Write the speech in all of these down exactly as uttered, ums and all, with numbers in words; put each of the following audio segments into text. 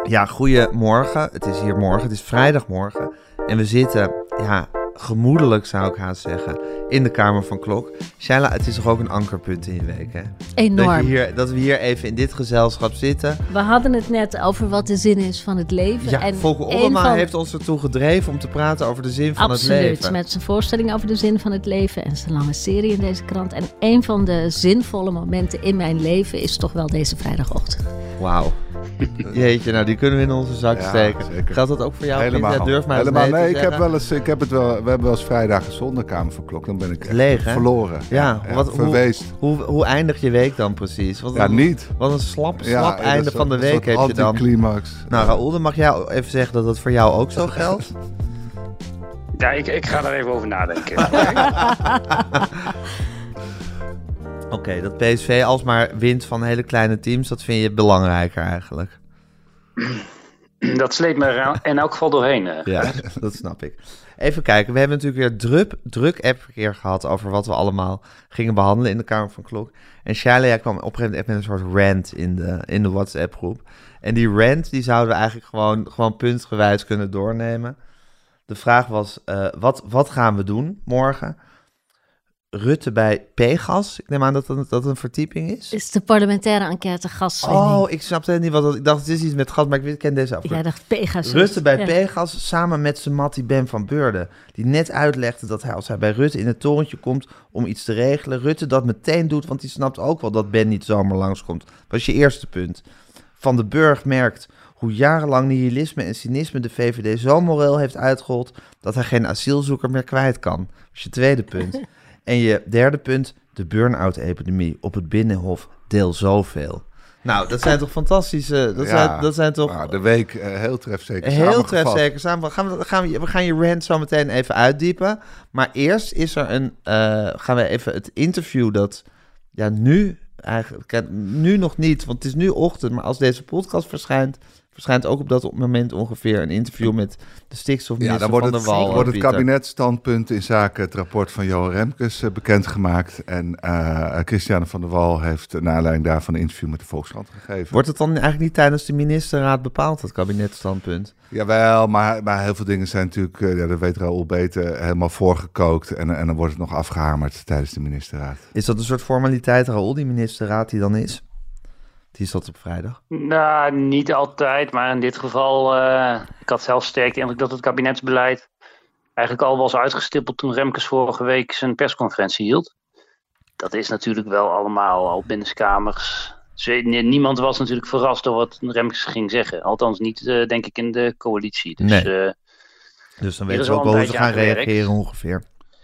Ja, goedemorgen. Het is hier morgen. Het is vrijdagmorgen. En we zitten, ja, gemoedelijk zou ik haast zeggen, in de Kamer van Klok. Shaila, het is toch ook een ankerpunt in je week, hè? Enorm. Dat, je hier, dat we hier even in dit gezelschap zitten. We hadden het net over wat de zin is van het leven. Ja, en Volker een Ollema van... heeft ons ertoe gedreven om te praten over de zin van Absoluut, het leven. met zijn voorstelling over de zin van het leven en zijn lange serie in deze krant. En een van de zinvolle momenten in mijn leven is toch wel deze vrijdagochtend. Wauw. Jeetje, nou die kunnen we in onze zak Ja, steken. zeker. Geldt dat ook voor jou? Helemaal. Ja, durf maar eens Helemaal. nee Nee, te ik heb zeggen. wel eens, ik heb het wel, we hebben wel eens vrijdagen zonder Kamer van Klok. Dan ben ik echt Leeg, hè? verloren. Ja, wat, verweest. Hoe, hoe, hoe eindigt je week dan precies? Wat Ja, een, niet. Wat een slap, Ja, slap dat einde is van de een week soort heb je dan. anticlimax. Nou, Raoul, dan mag jij even zeggen dat dat voor jou ook zo geldt. Ja, ik, ik ga daar even over nadenken. Oké, okay, dat P S V alsmaar wint van hele kleine teams, dat vind je belangrijker eigenlijk. Dat sleept me er in elk geval doorheen. Uh. Ja, dat snap ik. Even kijken, we hebben natuurlijk weer druk, druk appverkeer gehad over wat we allemaal gingen behandelen in de Kamer van Klok. En Shaila kwam op een gegeven moment echt met een soort rant in de, in de WhatsApp-groep. En die rant, die zouden we eigenlijk gewoon, gewoon puntgewijs kunnen doornemen. De vraag was, uh, wat, wat gaan we doen morgen? Rutte bij Pegas. Ik neem aan dat dat, dat een verdieping is. Is de parlementaire enquête gaswinning? Oh, ik snapte het niet wat dat. Ik dacht, het is iets met gas, maar ik ken deze af. Jij dacht Pegasus. Rutte bij ja. Pegas samen met zijn mattie Ben van Beurden. Die net uitlegde dat hij, als hij bij Rutte in het torentje komt om iets te regelen, Rutte dat meteen doet, want hij snapt ook wel dat Ben niet zomaar langskomt. Dat was je eerste punt. Van den Burg merkt hoe jarenlang nihilisme en cynisme de V V D zo moreel heeft uitgehold dat hij geen asielzoeker meer kwijt kan. Dat was je tweede punt. En je derde punt, de burn-out-epidemie op het Binnenhof, deel zoveel. Nou, dat zijn toch fantastische... Dat, Ja, zijn, dat zijn toch... Nou, de week uh, heel trefzeker Heel samengevat. trefzeker samen. Gaan we, gaan we, we gaan je rant zo meteen even uitdiepen. Maar eerst is er een... Uh, gaan we even het interview dat... Ja, nu eigenlijk... Nu nog niet, want het is nu ochtend. Maar als deze podcast verschijnt... verschijnt ook op dat moment ongeveer een interview met de stikstofminister ja, dan wordt van het, der Wal. wordt het Pieter. kabinetstandpunt in zaken het rapport van Johan Remkes uh, bekendgemaakt. En uh, Christiane van der Wal heeft naar aanleiding daarvan een interview met de Volkskrant gegeven. Wordt het dan eigenlijk niet tijdens de ministerraad bepaald, het kabinetstandpunt? Jawel, maar, maar heel veel dingen zijn natuurlijk, uh, ja, dat weet Raoul beter, helemaal voorgekookt. En, en dan wordt het nog afgehamerd tijdens de ministerraad. Is dat een soort formaliteit, Raoul, die ministerraad die dan is? Die is dat op vrijdag? Nou, niet altijd, maar in dit geval, uh, ik had zelf sterk de indruk dat het kabinetsbeleid eigenlijk al was uitgestippeld toen Remkes vorige week zijn persconferentie hield. Dat is natuurlijk wel allemaal al binnenskamers. Niemand was natuurlijk verrast door wat Remkes ging zeggen. Althans niet, uh, denk ik, in de coalitie. Dus, nee. uh, dus dan weten we ook wel hoe ze gaan reageren ongeveer.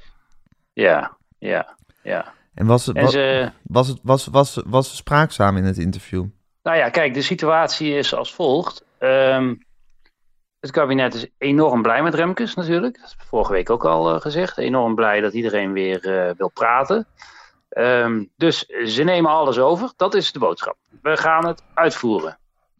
Ja, ja, ja. En was het, en was, ze, was, het, was, was, was het spraakzaam in het interview? Nou ja, kijk, de situatie is als volgt. Um, het kabinet is enorm blij met Remkes natuurlijk. Dat is vorige week ook al uh, gezegd. Enorm blij dat iedereen weer uh, wil praten. Um, dus ze nemen alles over. Dat is de boodschap. We gaan het uitvoeren.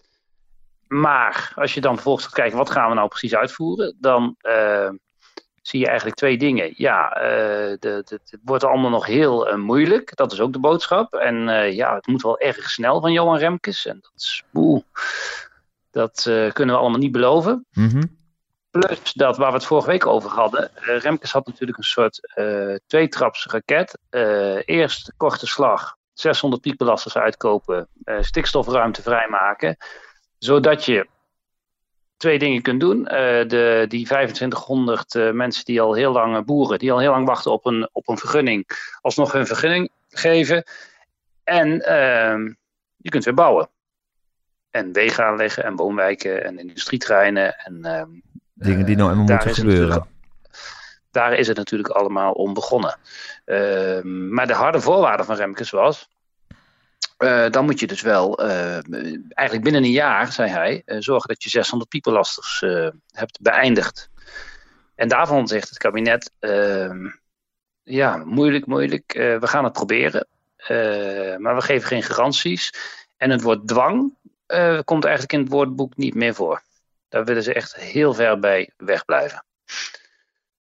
Maar als je dan vervolgens gaat kijken, wat gaan we nou precies uitvoeren? Dan... Uh, zie je eigenlijk twee dingen. Ja, uh, de, de, het wordt allemaal nog heel uh, moeilijk. Dat is ook de boodschap. En uh, ja, het moet wel erg snel van Johan Remkes. En dat is, oeh, dat uh, kunnen we allemaal niet beloven. Mm-hmm. Plus dat waar we het vorige week over hadden. Uh, Remkes had natuurlijk een soort uh, tweetraps raket. Uh, eerst korte slag, zeshonderd piekbelasters uitkopen. Uh, stikstofruimte vrijmaken. Zodat je twee dingen kunt doen. Uh, de, die vijfentwintighonderd uh, mensen die al heel lang, uh, boeren, die al heel lang wachten op een, op een vergunning, alsnog hun vergunning geven. En uh, je kunt weer bouwen. En wegen aanleggen en woonwijken en industrieterreinen. En, uh, Dingen die nou helemaal moeten gebeuren. Daar is het natuurlijk allemaal om begonnen. Uh, maar de harde voorwaarde van Remkes was... Uh, dan moet je dus wel, uh, eigenlijk binnen een jaar, zei hij, uh, zorgen dat je zeshonderd piekbelasters uh, hebt beëindigd. En daarvan zegt het kabinet, uh, ja, moeilijk, moeilijk, uh, we gaan het proberen. Uh, maar we geven geen garanties. En het woord dwang uh, komt eigenlijk in het woordenboek niet meer voor. Daar willen ze echt heel ver bij wegblijven.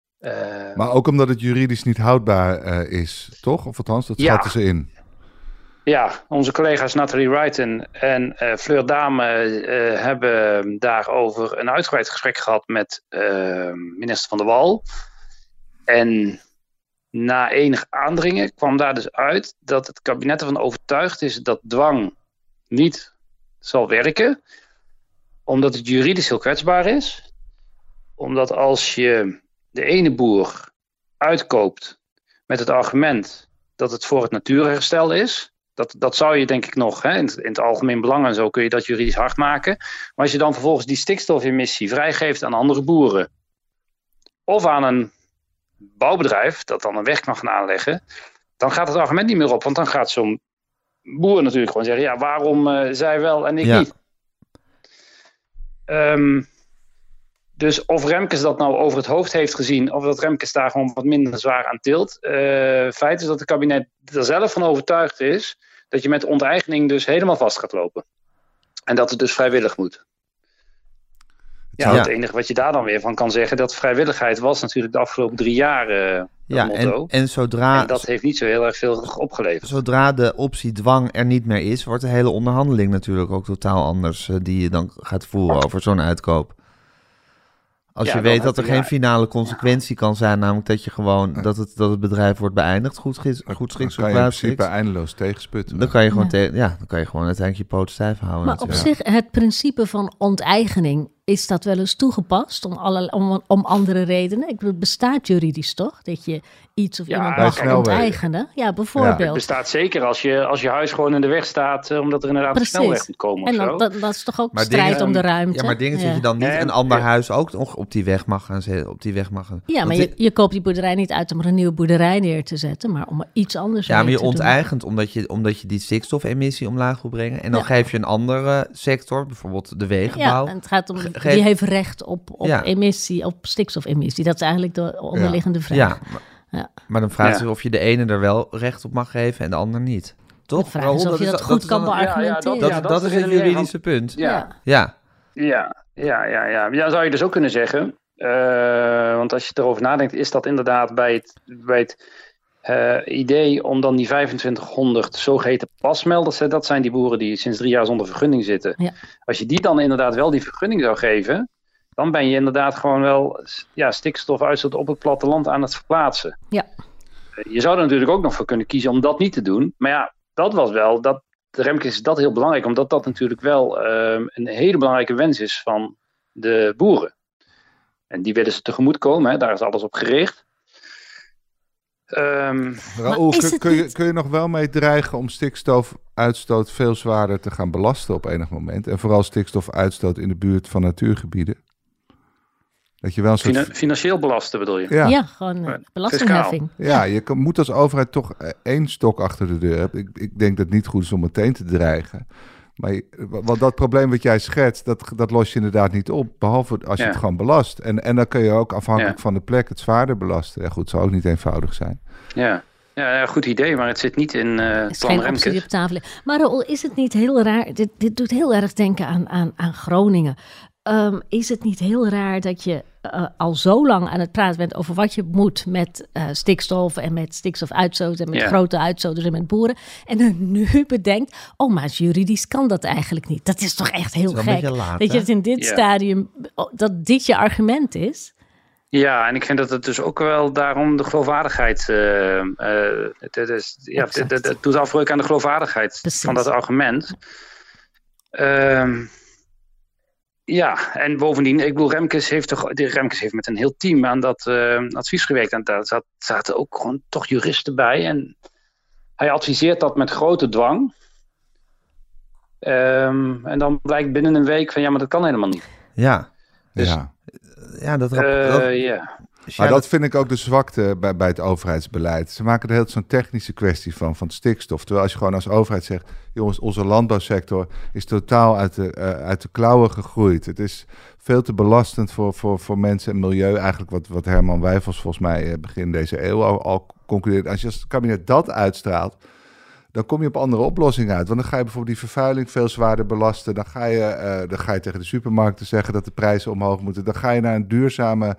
Uh, maar ook omdat het juridisch niet houdbaar uh, is, toch? Of althans, dat ja. schatten ze in. Ja, onze collega's Nathalie Wrighton en uh, Fleur Dame uh, hebben daarover een uitgebreid gesprek gehad met uh, minister Van der Wal. En na enig aandringen kwam daar dus uit dat het kabinet ervan overtuigd is dat dwang niet zal werken, omdat het juridisch heel kwetsbaar is. Omdat als je de ene boer uitkoopt met het argument dat het voor het natuurherstel is, dat, dat zou je denk ik nog, hè, in, het, in het algemeen belang en zo kun je dat juridisch hard maken. Maar als je dan vervolgens die stikstofemissie vrijgeeft aan andere boeren, of aan een bouwbedrijf dat dan een weg mag gaan aanleggen, dan gaat het argument niet meer op. Want dan gaat zo'n boer natuurlijk gewoon zeggen, ja, waarom uh, zij wel en ik ja. niet? Um, dus of Remkes dat nou over het hoofd heeft gezien, of dat Remkes daar gewoon wat minder zwaar aan tilt. Uh, feit is dat het kabinet er zelf van overtuigd is dat je met onteigening dus helemaal vast gaat lopen. En dat het dus vrijwillig moet. Ja, ja, het enige wat je daar dan weer van kan zeggen, dat vrijwilligheid was natuurlijk de afgelopen drie jaar uh, ja, motto. En, en, zodra, en dat heeft niet zo heel erg veel opgeleverd. Zodra de optie dwang er niet meer is, wordt de hele onderhandeling natuurlijk ook totaal anders uh, die je dan gaat voeren over zo'n uitkoop. Als ja, je weet dat er ja, geen finale consequentie ja. kan zijn, namelijk dat je gewoon dat het, dat het bedrijf wordt beëindigd, goed, goed schiks of kwaad schiks. Dan kan je in principe eindeloos tegensputten. Dan kan je gewoon, ja. Te, ja, dan kan je gewoon uiteindelijk je poot stijf houden. Maar natuurlijk. Op zich, het principe van onteigening, is dat wel eens toegepast om, alle, om, om andere redenen? Ik bedoel, het bestaat juridisch toch? Dat je iets of ja, iemand mag onteigenen? Ja, bijvoorbeeld. Ja, het bestaat zeker als je, als je huis gewoon in de weg staat, uh, omdat er inderdaad Precies. een snelweg moet komen. En dat, dat, dat is toch ook maar strijd dingen, om de ruimte? Ja, maar dingen ja. dat je dan niet en, een ander ja. huis ook nog op die weg mag gaan zetten. Op die weg mag gaan. Ja, maar je, je koopt die boerderij niet uit om er een nieuwe boerderij neer te zetten, maar om er iets anders ja, maar je te onteigent omdat je, omdat je die stikstofemissie omlaag wil brengen. En dan ja. geef je een andere sector, bijvoorbeeld de wegenbouw. Ja, en het gaat om, Ge- die heeft recht op, op ja. emissie, op stikstofemissie. Dat is eigenlijk de onderliggende ja. vraag. Ja, maar, ja. maar dan vraagt ja. zich of je de ene er wel recht op mag geven en de ander niet. Toch? De vraag is of je dat, dat goed dat kan beargumenteren. Ja, ja, dat, dat, dat, dat is het juridische van, punt. Ja. Ja. Ja. Ja, ja, ja. Ja, zou je dus ook kunnen zeggen. Uh, want als je erover nadenkt, is dat inderdaad bij het, bij het uh, idee om dan die vijfentwintighonderd zogeheten pasmelders, hè, dat zijn die boeren die sinds drie jaar zonder vergunning zitten. Ja. Als je die dan inderdaad wel die vergunning zou geven, dan ben je inderdaad gewoon wel ja, stikstofuitstoot op het platteland aan het verplaatsen. Ja. Uh, je zou er natuurlijk ook nog voor kunnen kiezen om dat niet te doen. Maar ja, dat was wel, dat, de Remkes is dat heel belangrijk, omdat dat natuurlijk wel uh, een hele belangrijke wens is van de boeren. En die willen ze tegemoet komen, hè? Daar is alles op gericht. Um, Raoul, kun, kun, je, kun je nog wel mee dreigen om stikstofuitstoot veel zwaarder te gaan belasten op enig moment? En vooral stikstofuitstoot in de buurt van natuurgebieden? Dat je wel een soort... Fina- financieel belasten bedoel je? Ja, ja gewoon uh, belastingheffing. Ja, je kan, moet als overheid toch één stok achter de deur hebben. Ik, ik denk dat het niet goed is om meteen te dreigen. Maar want dat probleem wat jij schetst, dat, dat los je inderdaad niet op. Behalve als je ja. het gewoon belast. En, en dan kun je ook afhankelijk ja. van de plek het zwaarder belasten. Ja goed, het zal ook niet eenvoudig zijn. Ja, ja, ja goed idee, maar het zit niet in uh, het plan Remkes. Geen optie op tafel. Maar Raoul, is het niet heel raar? Dit, dit doet heel erg denken aan, aan, aan Groningen. Um, is het niet heel raar dat je uh, al zo lang aan het praten bent over wat je moet met uh, stikstof en met stikstofuitstoot en met ja. grote uitstoters en met boeren. En dan nu bedenkt, oh maar juridisch kan dat eigenlijk niet. Dat is toch echt heel gek. Laat, dat je het in dit ja. stadium, dat dit je argument is. Ja, en ik vind dat het dus ook wel daarom de geloofwaardigheid, uh, uh, het, het, is, ja, het, het, het, het doet afbreuk aan de geloofwaardigheid Precies. van dat argument. Um, Ja, en bovendien, ik bedoel, Remkes heeft, toch, Remkes heeft met een heel team aan dat uh, advies gewerkt. En daar zat, zaten ook gewoon toch juristen bij. En hij adviseert dat met grote dwang. Um, en dan blijkt binnen een week van, ja, maar dat kan helemaal niet. Ja, dus, ja. ja dat... Uh, dat ja. Maar dat vind ik ook de zwakte bij, bij het overheidsbeleid. Ze maken er heel zo'n technische kwestie van, van stikstof. Terwijl als je gewoon als overheid zegt, jongens, onze landbouwsector is totaal uit de, uh, uit de klauwen gegroeid. Het is veel te belastend voor, voor, voor mensen en milieu. Eigenlijk wat, wat Herman Wijfels volgens mij uh, begin deze eeuw al, al concludeert. Als je als het kabinet dat uitstraalt, dan kom je op andere oplossingen uit. Want dan ga je bijvoorbeeld die vervuiling veel zwaarder belasten. Dan ga je, uh, dan ga je tegen de supermarkten zeggen dat de prijzen omhoog moeten. Dan ga je naar een duurzame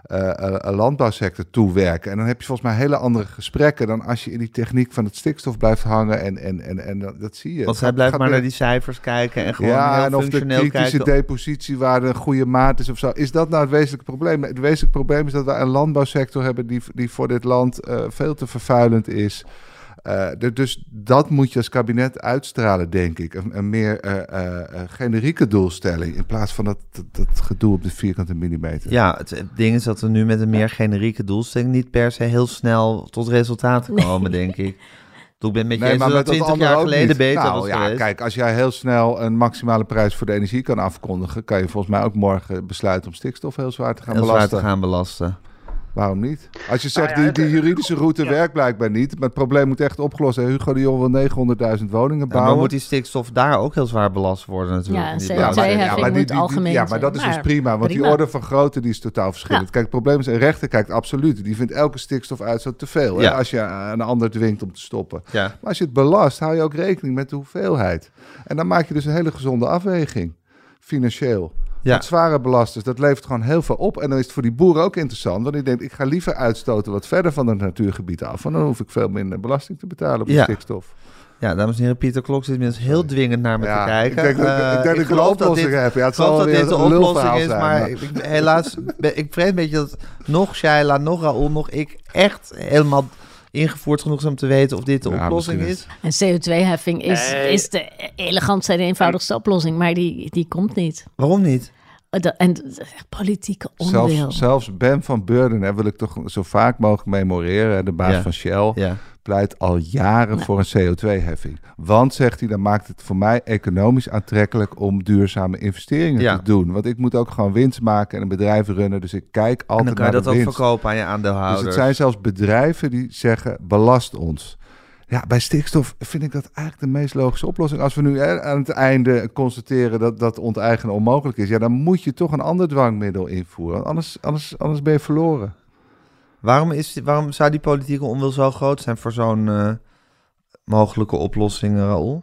uh, uh, landbouwsector toewerken. En dan heb je volgens mij hele andere gesprekken dan als je in die techniek van het stikstof blijft hangen. En, en, en, en dat, dat zie je. Want zij blijft maar naar die cijfers kijken en gewoon ja, heel en of de functioneel kritische kijken. depositiewaarde een goede maat is of zo. Is dat nou het wezenlijke probleem? Het wezenlijke probleem is dat we een landbouwsector hebben die, die voor dit land uh, veel te vervuilend is. Uh, de, dus dat moet je als kabinet uitstralen, denk ik. Een, een meer uh, uh, generieke doelstelling in plaats van dat, dat, dat gedoe op de vierkante millimeter. Ja, het, het ding is dat we nu met een meer generieke doelstelling niet per se heel snel tot resultaten komen, nee. denk ik. Ik ben met je eens dat twintig jaar geleden niet. beter nou, was ja, geweest. Kijk, als jij heel snel een maximale prijs voor de energie kan afkondigen, kan je volgens mij ook morgen besluiten om stikstof heel zwaar te gaan heel belasten. Zwaar te gaan belasten. Waarom niet? Als je zegt, nou ja, die, die juridische route ja. werkt blijkbaar niet, maar het probleem moet echt opgelost worden. Hugo de Jong wil negenhonderdduizend woningen Ja, bouwen. maar moet die stikstof daar ook heel zwaar belast worden natuurlijk? Ja, in die C O plaats? twee ja, heffing maar die- moet die- die- algemeen Ja, maar zijn. dat is dus Maar prima, want prima. die orde van grootte die is totaal verschillend. Ja. Kijk, het probleem is, een rechter kijkt absoluut. Die vindt elke stikstofuitstoot te veel, Ja. hè, als je een ander dwingt om te stoppen. Ja. Maar als je het belast, hou je ook rekening met de hoeveelheid. En dan maak je dus een hele gezonde afweging, financieel. Ja. Het zware belasters, dat levert gewoon heel veel op. En dan is het voor die boeren ook interessant. Want die denkt, ik ga liever uitstoten wat verder van het natuurgebied af. Want dan hoef ik veel minder belasting te betalen op de Ja. stikstof. Ja, dames en heren, Pieter Klok zit inmiddels heel dwingend naar me Ja, te kijken. ik denk dat- Uh, ik denk dat ik een geloof dat oplossing dit- heb. Ja, het ik geloof zal dat weer dit de een oplossing lulverhaal is, zijn, maar maar- ik, ik- helaas, ben- ik vrees een beetje dat nog Shaila, nog Raoul, nog ik echt helemaal ingevoerd genoeg zijn om te weten of dit de Ja, oplossing misschien is. En C O twee heffing is, Nee. is de elegantste en eenvoudigste oplossing, maar die, die komt niet. Waarom niet? Uh, dat- En dat is echt politieke onwil. Zelfs, zelfs Ben van Beurden, hè, wil ik toch zo vaak mogelijk memoreren, de baas Ja. van Shell, Ja. pleit al jaren Ja. voor een C O twee heffing. Want, zegt hij, dan maakt het voor mij economisch aantrekkelijk om duurzame investeringen Ja. te doen. Want ik moet ook gewoon winst maken en een bedrijf runnen, dus ik kijk En altijd dan kan je naar dat de ook winst. verkopen aan je Dus aandeelhouders. het zijn zelfs bedrijven die zeggen, belast ons. Ja, bij stikstof vind ik dat eigenlijk de meest logische oplossing. Als we nu hè, aan het einde constateren dat, dat onteigenen onmogelijk is, ja, dan moet je toch een ander dwangmiddel invoeren. Want anders, anders, anders ben je verloren. Waarom, is, die- waarom zou die politieke onwil zo groot zijn voor zo'n uh, mogelijke oplossing, Raoul?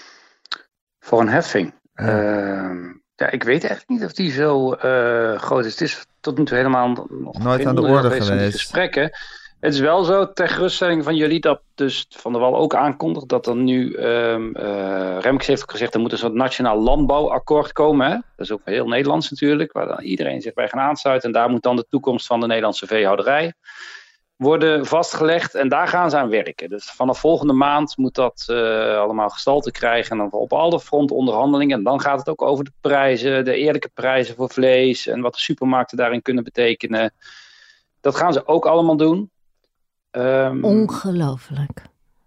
Voor een heffing. Ja. Ja. ja, ik weet eigenlijk niet of die zo uh, groot is. Het is tot nu toe helemaal nog Nooit geen aan de onderdeel orde van die geweest. gesprekken. Het is wel zo, ter geruststelling van jullie, dat dus Van der Wal ook aankondigt dat er nu, um, uh, Remkes heeft ook gezegd, er moet een soort nationaal landbouwakkoord komen. Hè? Dat is ook heel Nederlands natuurlijk, waar dan iedereen zich bij gaan aansluiten. En daar moet dan de toekomst van de Nederlandse veehouderij worden vastgelegd. En daar gaan ze aan werken. Dus vanaf volgende maand moet dat uh, allemaal gestalte krijgen. En dan op alle fronten onderhandelingen. En dan gaat het ook over de prijzen, de eerlijke prijzen voor vlees. En wat de supermarkten daarin kunnen betekenen. Dat gaan ze ook allemaal doen. Um, Ongelooflijk.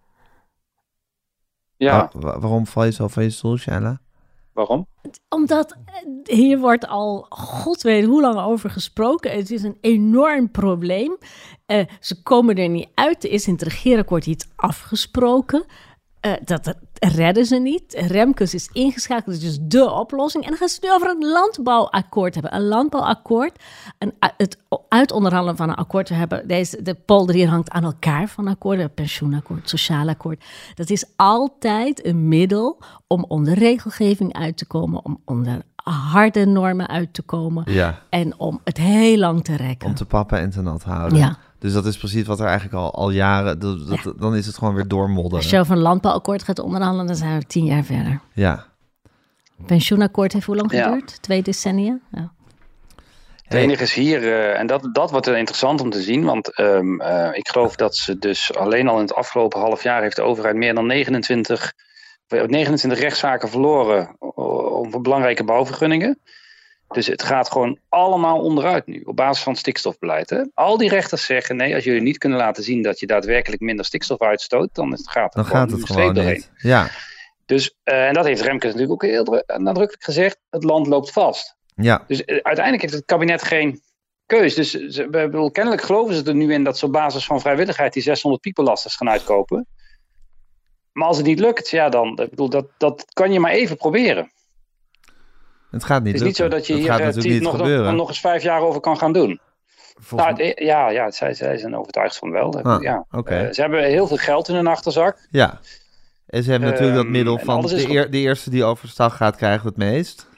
Ja, Wa- wa- waarom val je zo van je stoel, Shaila? waarom? Omdat eh, hier wordt al god weet hoe lang over gesproken. Het is een enorm probleem. Uh, ze komen er niet uit. Er is in het regeerakkoord iets afgesproken. Uh, dat, dat redden ze niet. Remkes is ingeschakeld, dat is dus de oplossing. En dan gaan ze het nu over een landbouwakkoord hebben. Een landbouwakkoord, een, het uitonderhandelen van een akkoord. We hebben deze, de polder hier hangt aan elkaar van akkoorden. Een pensioenakkoord, sociaal akkoord. Dat is altijd een middel om onder regelgeving uit te komen. Om onder harde normen uit te komen. Ja, En om het heel lang te rekken. om te pappen en te nat houden. Ja. Dus dat is precies wat er eigenlijk al, al jaren... Dat, dat, Ja. Dan is het gewoon weer doormodderen. Als je over een landbouwakkoord gaat onderhandelen, dan zijn we tien jaar verder. Ja. Pensioenakkoord heeft hoe lang Ja. geduurd? Twee decennia? Ja. Het enige is hier, uh, en dat, dat wordt interessant om te zien, want um, uh, ik geloof dat ze dus alleen al in het afgelopen half jaar heeft de overheid meer dan negenentwintig, negenentwintig rechtszaken verloren over belangrijke bouwvergunningen. Dus het gaat gewoon allemaal onderuit nu, op basis van het stikstofbeleid. Hè? Al die rechters zeggen, nee, als jullie niet kunnen laten zien dat je daadwerkelijk minder stikstof uitstoot, dan is- gaat het Dan gewoon gaat nu het een gewoon streep doorheen. niet. Ja, Dus, uh, en dat heeft Remkes natuurlijk ook heel dru- nadrukkelijk gezegd, het land loopt vast. ja. Dus uh, uiteindelijk heeft het kabinet geen keus. Dus ze, bedoel, kennelijk geloven ze er nu in dat ze op basis van vrijwilligheid die zeshonderd piepelasters gaan uitkopen. Maar als het niet lukt, ja, dan bedoel, dat, dat kan je maar even proberen. Het gaat niet Het is niet zo lukken. dat je Dat hier gaat uh, natuurlijk tien- niet nog, gebeuren. nog, nog eens vijf jaar over kan gaan doen. Volgens Nou, het- ja, ja zij, zij zijn overtuigd van wel. Ah, ja. oké. Uh, ze hebben heel veel geld in hun achterzak. Ja. En ze hebben natuurlijk dat Ehm, middel en van alles is de, goed. eer, de eerste die over de stag gaat, krijgt het meest.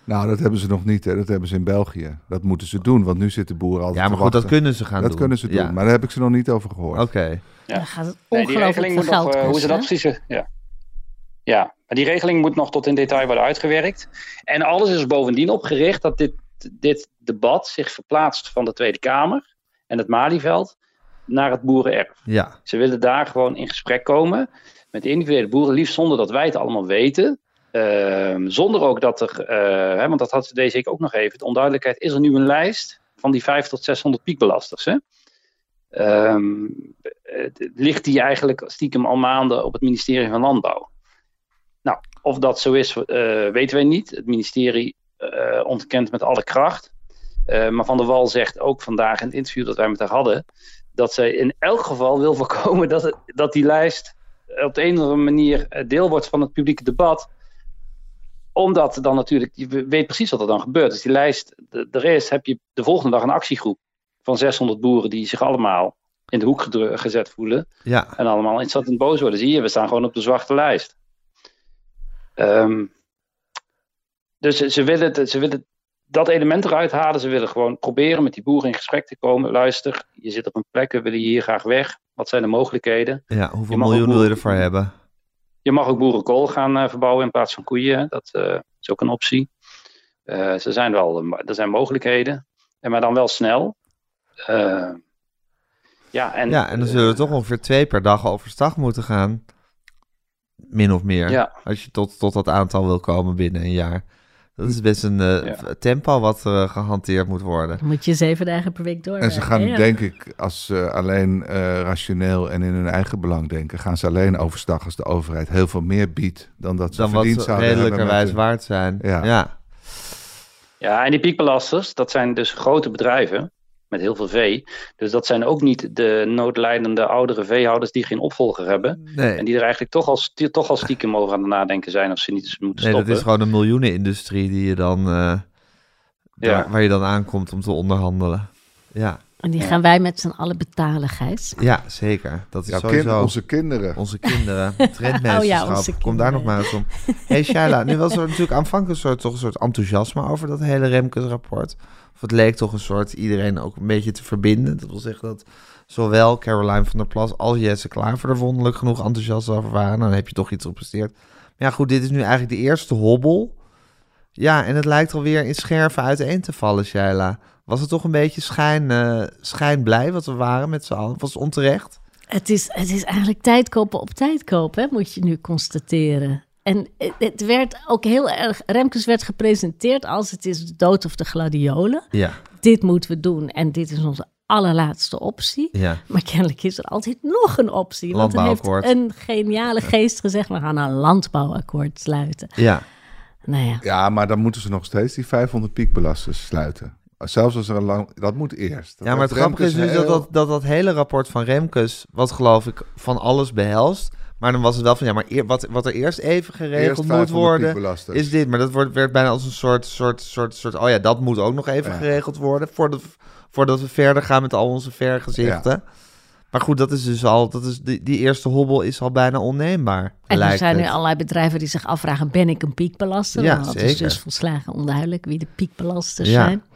Nou, dat hebben ze nog niet. Hè. Dat hebben ze in België. Dat moeten ze doen, want nu zitten boeren altijd Ja, maar te goed, dat wachten. kunnen ze gaan Dat doen. kunnen ze doen, Ja. maar daar heb ik ze nog niet over gehoord. Oké. Ja. Dan gaat het Nee, die ongelooflijk regeling veel moet nog, geld eh, kosten. hoe ze dat hè? precies... Ja. ja, maar die regeling moet nog tot in detail worden uitgewerkt. En alles is bovendien opgericht dat dit, dit debat zich verplaatst van de Tweede Kamer en het Malieveld naar het boerenerf. Ja. Ze willen daar gewoon in gesprek komen met de individuele boeren, liefst zonder dat wij het allemaal weten. Ehm, zonder ook dat er, eh, hè, want dat had deze ik ook nog even, de onduidelijkheid, is er nu een lijst van die vijfhonderd tot zeshonderd piekbelasters. Hè? Ehm, het- ligt die eigenlijk stiekem al maanden op het ministerie van Landbouw? Nou, of dat zo is, eh, weten wij niet. Het ministerie eh, ontkent met alle kracht. Uh, maar Van der Wal zegt ook vandaag in het interview dat wij met haar hadden, dat zij in elk geval wil voorkomen dat, het, dat die lijst op de een of andere manier deel wordt van het publieke debat. Omdat dan natuurlijk, je weet precies wat er dan gebeurt. Als die lijst de, er is, heb je de volgende dag een actiegroep van zeshonderd boeren die zich allemaal in de hoek gedru- gezet voelen. Ja. En allemaal ontzettend boos worden. Zie je, we staan gewoon op de zwarte lijst. Um, dus ze, ze, willen het, ze willen dat element eruit halen. Ze willen gewoon proberen met die boeren in gesprek te komen. Luister, je zit op een plek, we willen je hier graag weg. Wat zijn de mogelijkheden? Ja, hoeveel Je mag miljoen ook wil je boeren- ervoor hebben? Je mag ook boerenkool gaan uh, verbouwen in plaats van koeien. Hè. Dat uh, is ook een optie. Uh, ze zijn wel, er zijn mogelijkheden. En maar dan wel snel. Uh, ja, en, Ja, en dan zullen er toch ongeveer twee per dag overstag moeten gaan. Min of meer. Ja. Als je tot, tot dat aantal wil komen binnen een jaar. Dat is best een uh, Ja. tempo wat uh, gehanteerd moet worden. Dan moet je zeven dagen per week door. En ze gaan, ja. denk ik, als ze alleen uh, rationeel en in hun eigen belang denken, gaan ze alleen overstag als de overheid heel veel meer biedt dan dat ze Dan wat verdiend ze zouden hebben. redelijkerwijs met waard zijn. Ja. ja. Ja, en die piekbelasters, dat zijn dus grote bedrijven met heel veel vee. Dus dat zijn ook niet de noodlijdende oudere veehouders die geen opvolger hebben. Nee. En die er eigenlijk toch al, st- toch al stiekem over aan het nadenken zijn of ze niet eens moeten nee, stoppen. dat is gewoon een miljoenenindustrie die je dan, uh, Ja. waar, waar je dan aankomt om te onderhandelen. Ja, En die gaan wij met z'n allen betalen, Gijs. ja zeker. Dat is Jouw sowieso... kind, onze kinderen. Onze kinderen, trendmeesterschap, Oh ja, onze kom daar nog kinderen. maar eens om. Hey Shaila, nu was er natuurlijk aanvankelijk een soort, toch een soort enthousiasme over dat hele Remkes-rapport. Of het leek toch een soort iedereen ook een beetje te verbinden. Dat wil zeggen dat zowel Caroline van der Plas als Jesse Klaver er wonderlijk genoeg enthousiast over waren. Nou, dan heb je toch iets gepresteerd. Maar ja goed, dit is nu eigenlijk de eerste hobbel. Ja, en het lijkt alweer in scherven uiteen te vallen, Shaila. Was het toch een beetje schijn, uh, schijnblij wat we waren met z'n allen? Was het onterecht? Het is, het is eigenlijk tijd kopen op tijd kopen, hè, moet je nu constateren. En het, het werd ook heel erg... Remkes werd gepresenteerd als het is de dood of de gladiolen. Ja, Dit moeten we doen en dit is onze allerlaatste optie. ja. Maar kennelijk is er altijd nog een optie. Want er heeft Landbouwakkoord. een geniale geest gezegd, we gaan een landbouwakkoord sluiten. Ja, Nou ja, Ja, maar dan moeten ze nog steeds die vijfhonderd piekbelasters sluiten. Zelfs als er een lang... Dat moet eerst. Dat ja, maar het heeft grappige is Remkes dus dat heel- dat, dat dat hele rapport van Remkes, wat geloof ik van alles behelst. Maar dan was het wel van, ja, maar eer, wat, wat er eerst even geregeld Eerst moet vijfhonderd worden, piekbelasters. is dit. Maar dat wordt, werd bijna als een soort, soort, soort, soort, oh ja, dat moet ook nog even Ja. geregeld worden, voordat, voordat we verder gaan met al onze vergezichten. Maar goed, dat is dus al, dat is, die, die eerste hobbel is al bijna onneembaar. en er lijkt zijn nu het. allerlei bedrijven die zich afvragen, ben ik een piekbelaster? Ja, Want het zeker. is dus volslagen onduidelijk wie de piekbelasters Ja. zijn.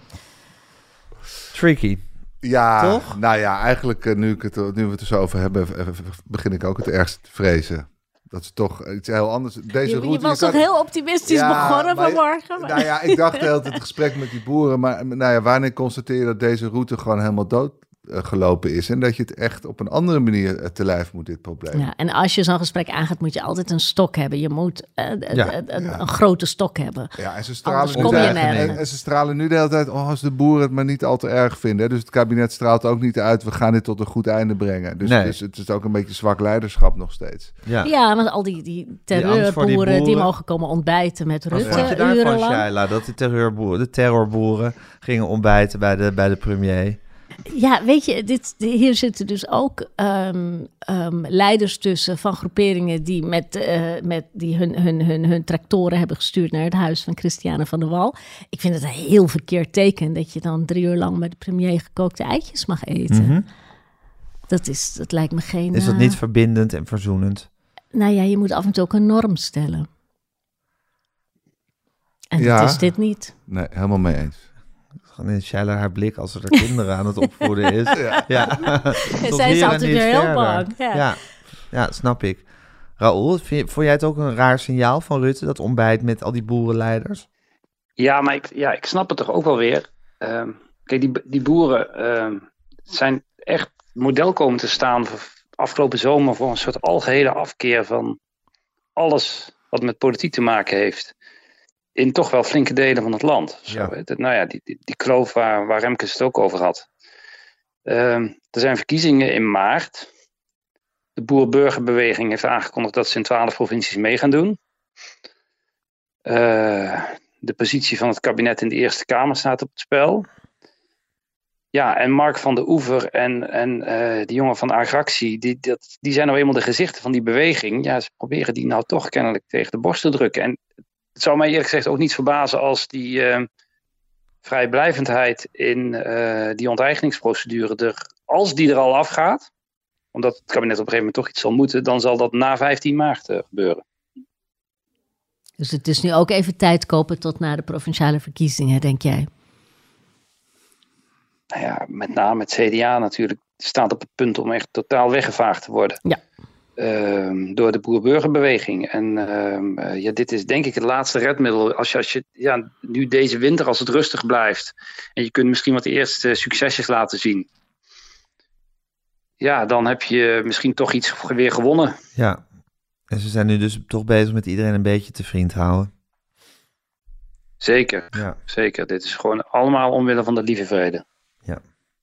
Tricky. Ja, Toch? nou ja, eigenlijk uh, nu, ik het, nu we het er zo over hebben, uh, begin ik ook het ergst te vrezen. Dat is toch iets heel anders. Deze Je, route, je was kan- toch heel optimistisch Ja, begonnen maar- vanmorgen? Nou ja, ik dacht de hele tijd het gesprek met die boeren, maar nou ja, wanneer constateer je dat deze route gewoon helemaal dood uh, gelopen is en dat je het echt op een andere manier uh, te lijf moet, dit probleem. Ja, en als je zo'n gesprek aangaat, moet je altijd een stok hebben. Je moet uh, uh, Ja. uh, een, een grote stok hebben. Ja, en ze Anders stralen, nu kom de, je en, nergens. en ze stralen nu de hele tijd, oh, als de boeren het maar niet al te erg vinden. Hè. Dus het kabinet straalt ook niet uit, we gaan dit tot een goed einde brengen. Dus, Nee. dus het is ook een beetje zwak leiderschap nog steeds. Ja. Ja, want al die, die angst voor die terreurboeren, die, boeren. mogen komen ontbijten met Wat Rutte vond je daarvan, urenlang. Shaila, dat die terreurboeren, de terrorboeren gingen ontbijten bij de, bij de premier? Ja, weet je, dit, hier zitten dus ook um, um, leiders tussen van groeperingen die, met, uh, met, die hun, hun, hun, hun tractoren hebben gestuurd naar het huis van Christiane van der Wal. Ik vind het een heel verkeerd teken dat je dan drie uur lang met de premier gekookte eitjes mag eten. Mhm. Dat, is, dat lijkt me geen... Is dat uh, niet verbindend en verzoenend? Nou ja, je moet af en toe ook een norm stellen. En Ja. dat is dit niet. Nee, helemaal mee eens. Gewoon in Sheila haar blik als er de kinderen aan het opvoeden is. Ja. ja. Tot zij is hier en altijd niet weer heel verder. bang. Ja. Ja. ja, snap ik. Raoul, vind, vond jij het ook een raar signaal van Rutte, dat ontbijt met al die boerenleiders? Ja, maar ik, ja, ik snap het toch ook wel weer. Um, kijk, die, die boeren um, zijn echt model komen te staan voor afgelopen zomer voor een soort algehele afkeer van alles wat met politiek te maken heeft. In toch wel flinke delen van het land. Zo, Ja. hè. Nou ja, die, die, die kloof waar, waar Remkes het ook over had. Um, er zijn verkiezingen in maart. De boer-burgerbeweging heeft aangekondigd dat ze in twaalf provincies mee gaan doen. Uh, de positie van het kabinet in de Eerste Kamer staat op het spel. Ja, en Mark van de Oever en, en uh, die jongen van Agractie, die, dat, die zijn nou eenmaal de gezichten van die beweging. Ja, ze proberen die nou toch kennelijk tegen de borst te drukken. En het zou mij eerlijk gezegd ook niet verbazen als die uh, vrijblijvendheid in uh, die onteigeningsprocedure, er, als die er al afgaat, omdat het kabinet op een gegeven moment toch iets zal moeten, dan zal dat na vijftien maart uh, gebeuren. Dus het is nu ook even tijd kopen tot na de provinciale verkiezingen, denk jij? Nou ja, met name het C D A natuurlijk staat op het punt om echt totaal weggevaagd te worden. Ja. Uh, door de boer-burgerbeweging. En uh, uh, ja, dit is denk ik het laatste redmiddel. Als je, als je ja, nu deze winter, als het rustig blijft, en je kunt misschien wat de eerste succesjes laten zien, ja, dan heb je misschien toch iets weer gewonnen. Ja, en ze zijn nu dus toch bezig met iedereen een beetje te vriend houden. Zeker, Ja. zeker. Dit is gewoon allemaal omwille van de lieve vrede. Ja.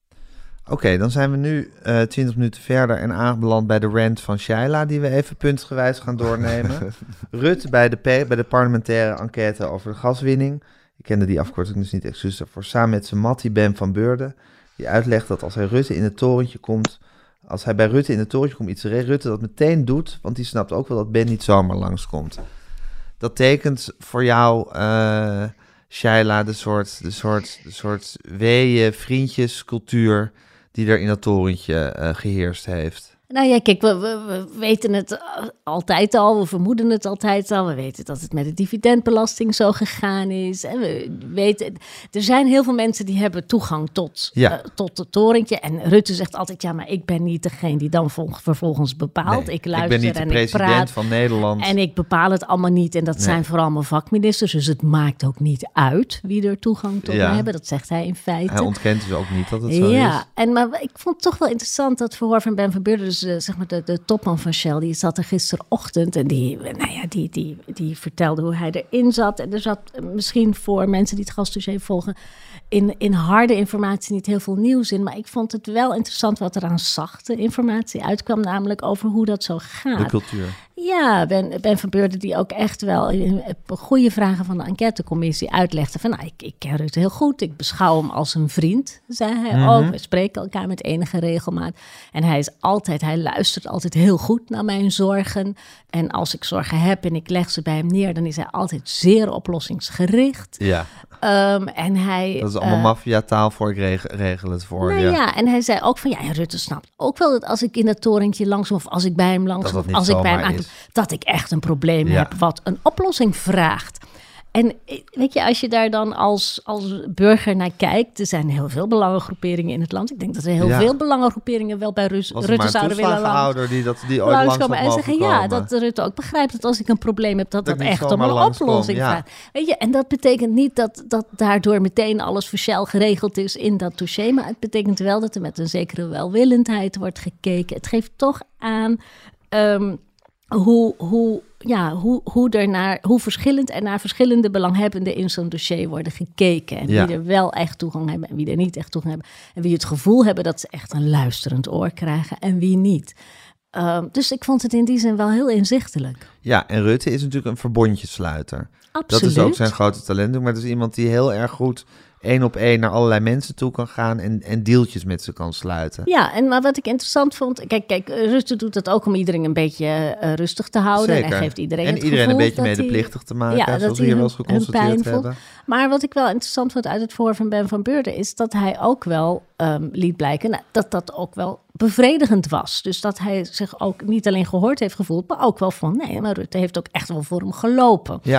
Oké, okay, dan zijn we nu uh, twintig minuten verder en aanbeland bij de rant van Sheila, die we even puntsgewijs gaan doornemen. Rutte bij de, P- bij de parlementaire enquête over de gaswinning. Ik kende die afkorting dus niet, excuus daarvoor. Samen met zijn mattie Ben van Beurden, die uitlegt dat als hij Rutte in het torentje komt, als hij bij Rutte in het torentje komt iets te regelen, Rutte dat meteen doet, want die snapt ook wel dat Ben niet zomaar langskomt. Dat tekent voor jou, uh, Sheila, de soort, de soort, de soort weeën, vriendjescultuur die er in dat torentje uh, geheerst heeft. Nou ja, kijk, we, we, we weten het altijd al, we vermoeden het altijd al. We weten dat het met de dividendbelasting zo gegaan is. En we weten, er zijn heel veel mensen die hebben toegang tot, ja. uh, tot het torentje. En Rutte zegt altijd, ja, maar ik ben niet degene die dan vol, vervolgens bepaalt. Nee, ik luister ik ben niet de en president ik praat, van Nederland. En ik bepaal het allemaal niet. En dat nee. zijn vooral mijn vakministers. Dus het maakt ook niet uit wie er toegang tot ja. hebben. Dat zegt hij in feite. Hij ontkent dus ook niet dat het zo ja, is. En, maar ik vond het toch wel interessant dat verhoor van Ben van Beurden, dus uh, zeg maar de, de topman van Shell, die zat er gisterochtend en die, nou ja, die, die, die vertelde hoe hij erin zat. En er zat misschien voor mensen die het gasdossier volgen in, in harde informatie niet heel veel nieuws in. Maar ik vond het wel interessant wat er aan zachte informatie uitkwam, namelijk over hoe dat zo gaat. De cultuur. Ja, Ben, Ben van Beurden die ook echt wel goede vragen van de enquêtecommissie uitlegde. Van, nou, ik, ik ken Rutte heel goed, ik beschouw hem als een vriend, zei hij mm-hmm. ook. We spreken elkaar met enige regelmaat. En hij is altijd, hij luistert altijd heel goed naar mijn zorgen. En als ik zorgen heb en ik leg ze bij hem neer, dan is hij altijd zeer oplossingsgericht. Ja. Um, en hij, dat is allemaal uh, maffia-taal voor, ik regel, regel het voor. Nou ja. ja, en hij zei ook van, ja, Rutte snapt ook wel dat als ik in dat torentje langs of als ik bij hem langs of als ik bij hem aankom, dat ik echt een probleem ja. heb wat een oplossing vraagt. En weet je, als je daar dan als, als burger naar kijkt, er zijn heel veel belangengroeperingen in het land. Ik denk dat er heel ja. veel belangengroeperingen wel bij Rus, Rutte zouden willen langs, die dat die ooit langskomen en zeggen komen. Ja, dat Rutte ook begrijpt dat als ik een probleem heb, dat dat, dat echt om een oplossing ja. vraagt. Weet je, en dat betekent niet dat, dat daardoor meteen alles voor Shell geregeld is in dat dossier, maar het betekent wel dat er met een zekere welwillendheid wordt gekeken. Het geeft toch aan um, hoe, hoe, ja, hoe, hoe, er naar, hoe verschillend er naar verschillende belanghebbenden in zo'n dossier worden gekeken. En ja. wie er wel echt toegang hebben en wie er niet echt toegang hebben. En wie het gevoel hebben dat ze echt een luisterend oor krijgen en wie niet. Um, dus ik vond het in die zin wel heel inzichtelijk. Ja, en Rutte is natuurlijk een verbondjesluiter. Absoluut. Dat is ook zijn grote talent. Maar het is iemand die heel erg goed één op één naar allerlei mensen toe kan gaan en, en deeltjes met ze kan sluiten. Ja, en maar wat ik interessant vond, kijk, kijk, Rutte doet dat ook om iedereen een beetje uh, rustig te houden. Zeker. En geeft iedereen en het iedereen gevoel een beetje dat medeplichtig te maken, ja, zoals we hier wel eens geconstateerd hebben. Maar wat ik wel interessant vond uit het verhoor van Ben van Beurden is dat hij ook wel um, liet blijken nou, dat dat ook wel bevredigend was. Dus dat hij zich ook niet alleen gehoord heeft gevoeld, maar ook wel van nee, maar Rutte heeft ook echt wel voor hem gelopen. Ja.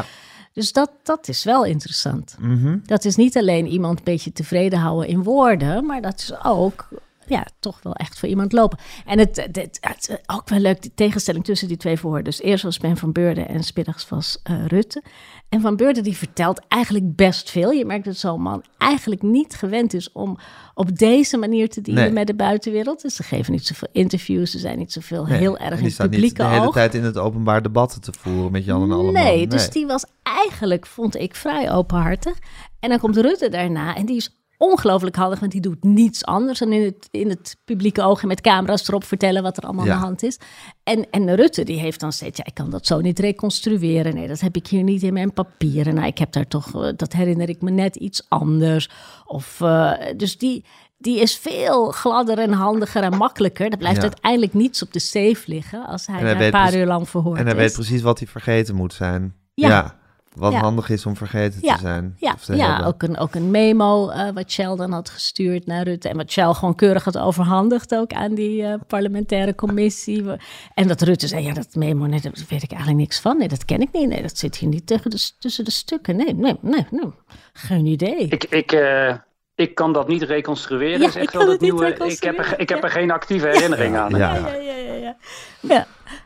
Dus dat, dat is wel interessant. Mhm. Dat is niet alleen iemand een beetje tevreden houden in woorden, maar dat is ook ja, toch wel echt voor iemand lopen. En het, het, het, het is ook wel leuk, die tegenstelling tussen die twee verhoorders. Eerst was Ben van Beurden en 's middags was uh, Rutte. En Van Beurden die vertelt eigenlijk best veel. Je merkt dat zo'n man eigenlijk niet gewend is om op deze manier te dealen Nee. met de buitenwereld. Dus ze geven niet zoveel interviews, ze zijn niet zoveel Nee. heel En erg die in het staat niet publieke de hele oog. tijd in het openbaar debatten te voeren met Jan en allemaal. Nee, dus die was eigenlijk, vond ik, vrij openhartig. En dan komt Rutte daarna en die is ongelooflijk handig, want die doet niets anders dan in het, in het publieke oog en met camera's erop vertellen wat er allemaal Ja. aan de hand is. En, en Rutte die heeft dan steeds, ja, ik kan dat zo niet reconstrueren. Nee, dat heb ik hier niet in mijn papieren. Nou, ik heb daar toch, uh, dat herinner ik me net iets anders. Of, uh, dus die, die is veel gladder en handiger en makkelijker. Er blijft Ja. uiteindelijk niets op de safe liggen als hij, En hij daar weet een paar precies- uur lang verhoord En hij is. weet precies wat hij vergeten moet zijn. Ja. Wat Ja. handig is om vergeten Ja. te zijn. Ja, Of te ja hebben. ook, een, ook een memo uh, wat Shell dan had gestuurd naar Rutte. En wat Shell gewoon keurig had overhandigd ook aan die uh, parlementaire commissie. En dat Rutte zei, ja, dat memo, nee, daar weet ik eigenlijk niks van. Nee, dat ken ik niet. Nee, dat zit hier niet tegen de, tussen de stukken. Nee, nee, nee, nee. Geen idee. Ik, ik, uh, ik kan dat niet reconstrueren. Ja, is ik echt kan wel het het niet nieuwe. Ik heb, reconstrueren. er, ik heb er geen actieve herinnering aan. Ja. Ja, ja, ja, ja. ja. ja.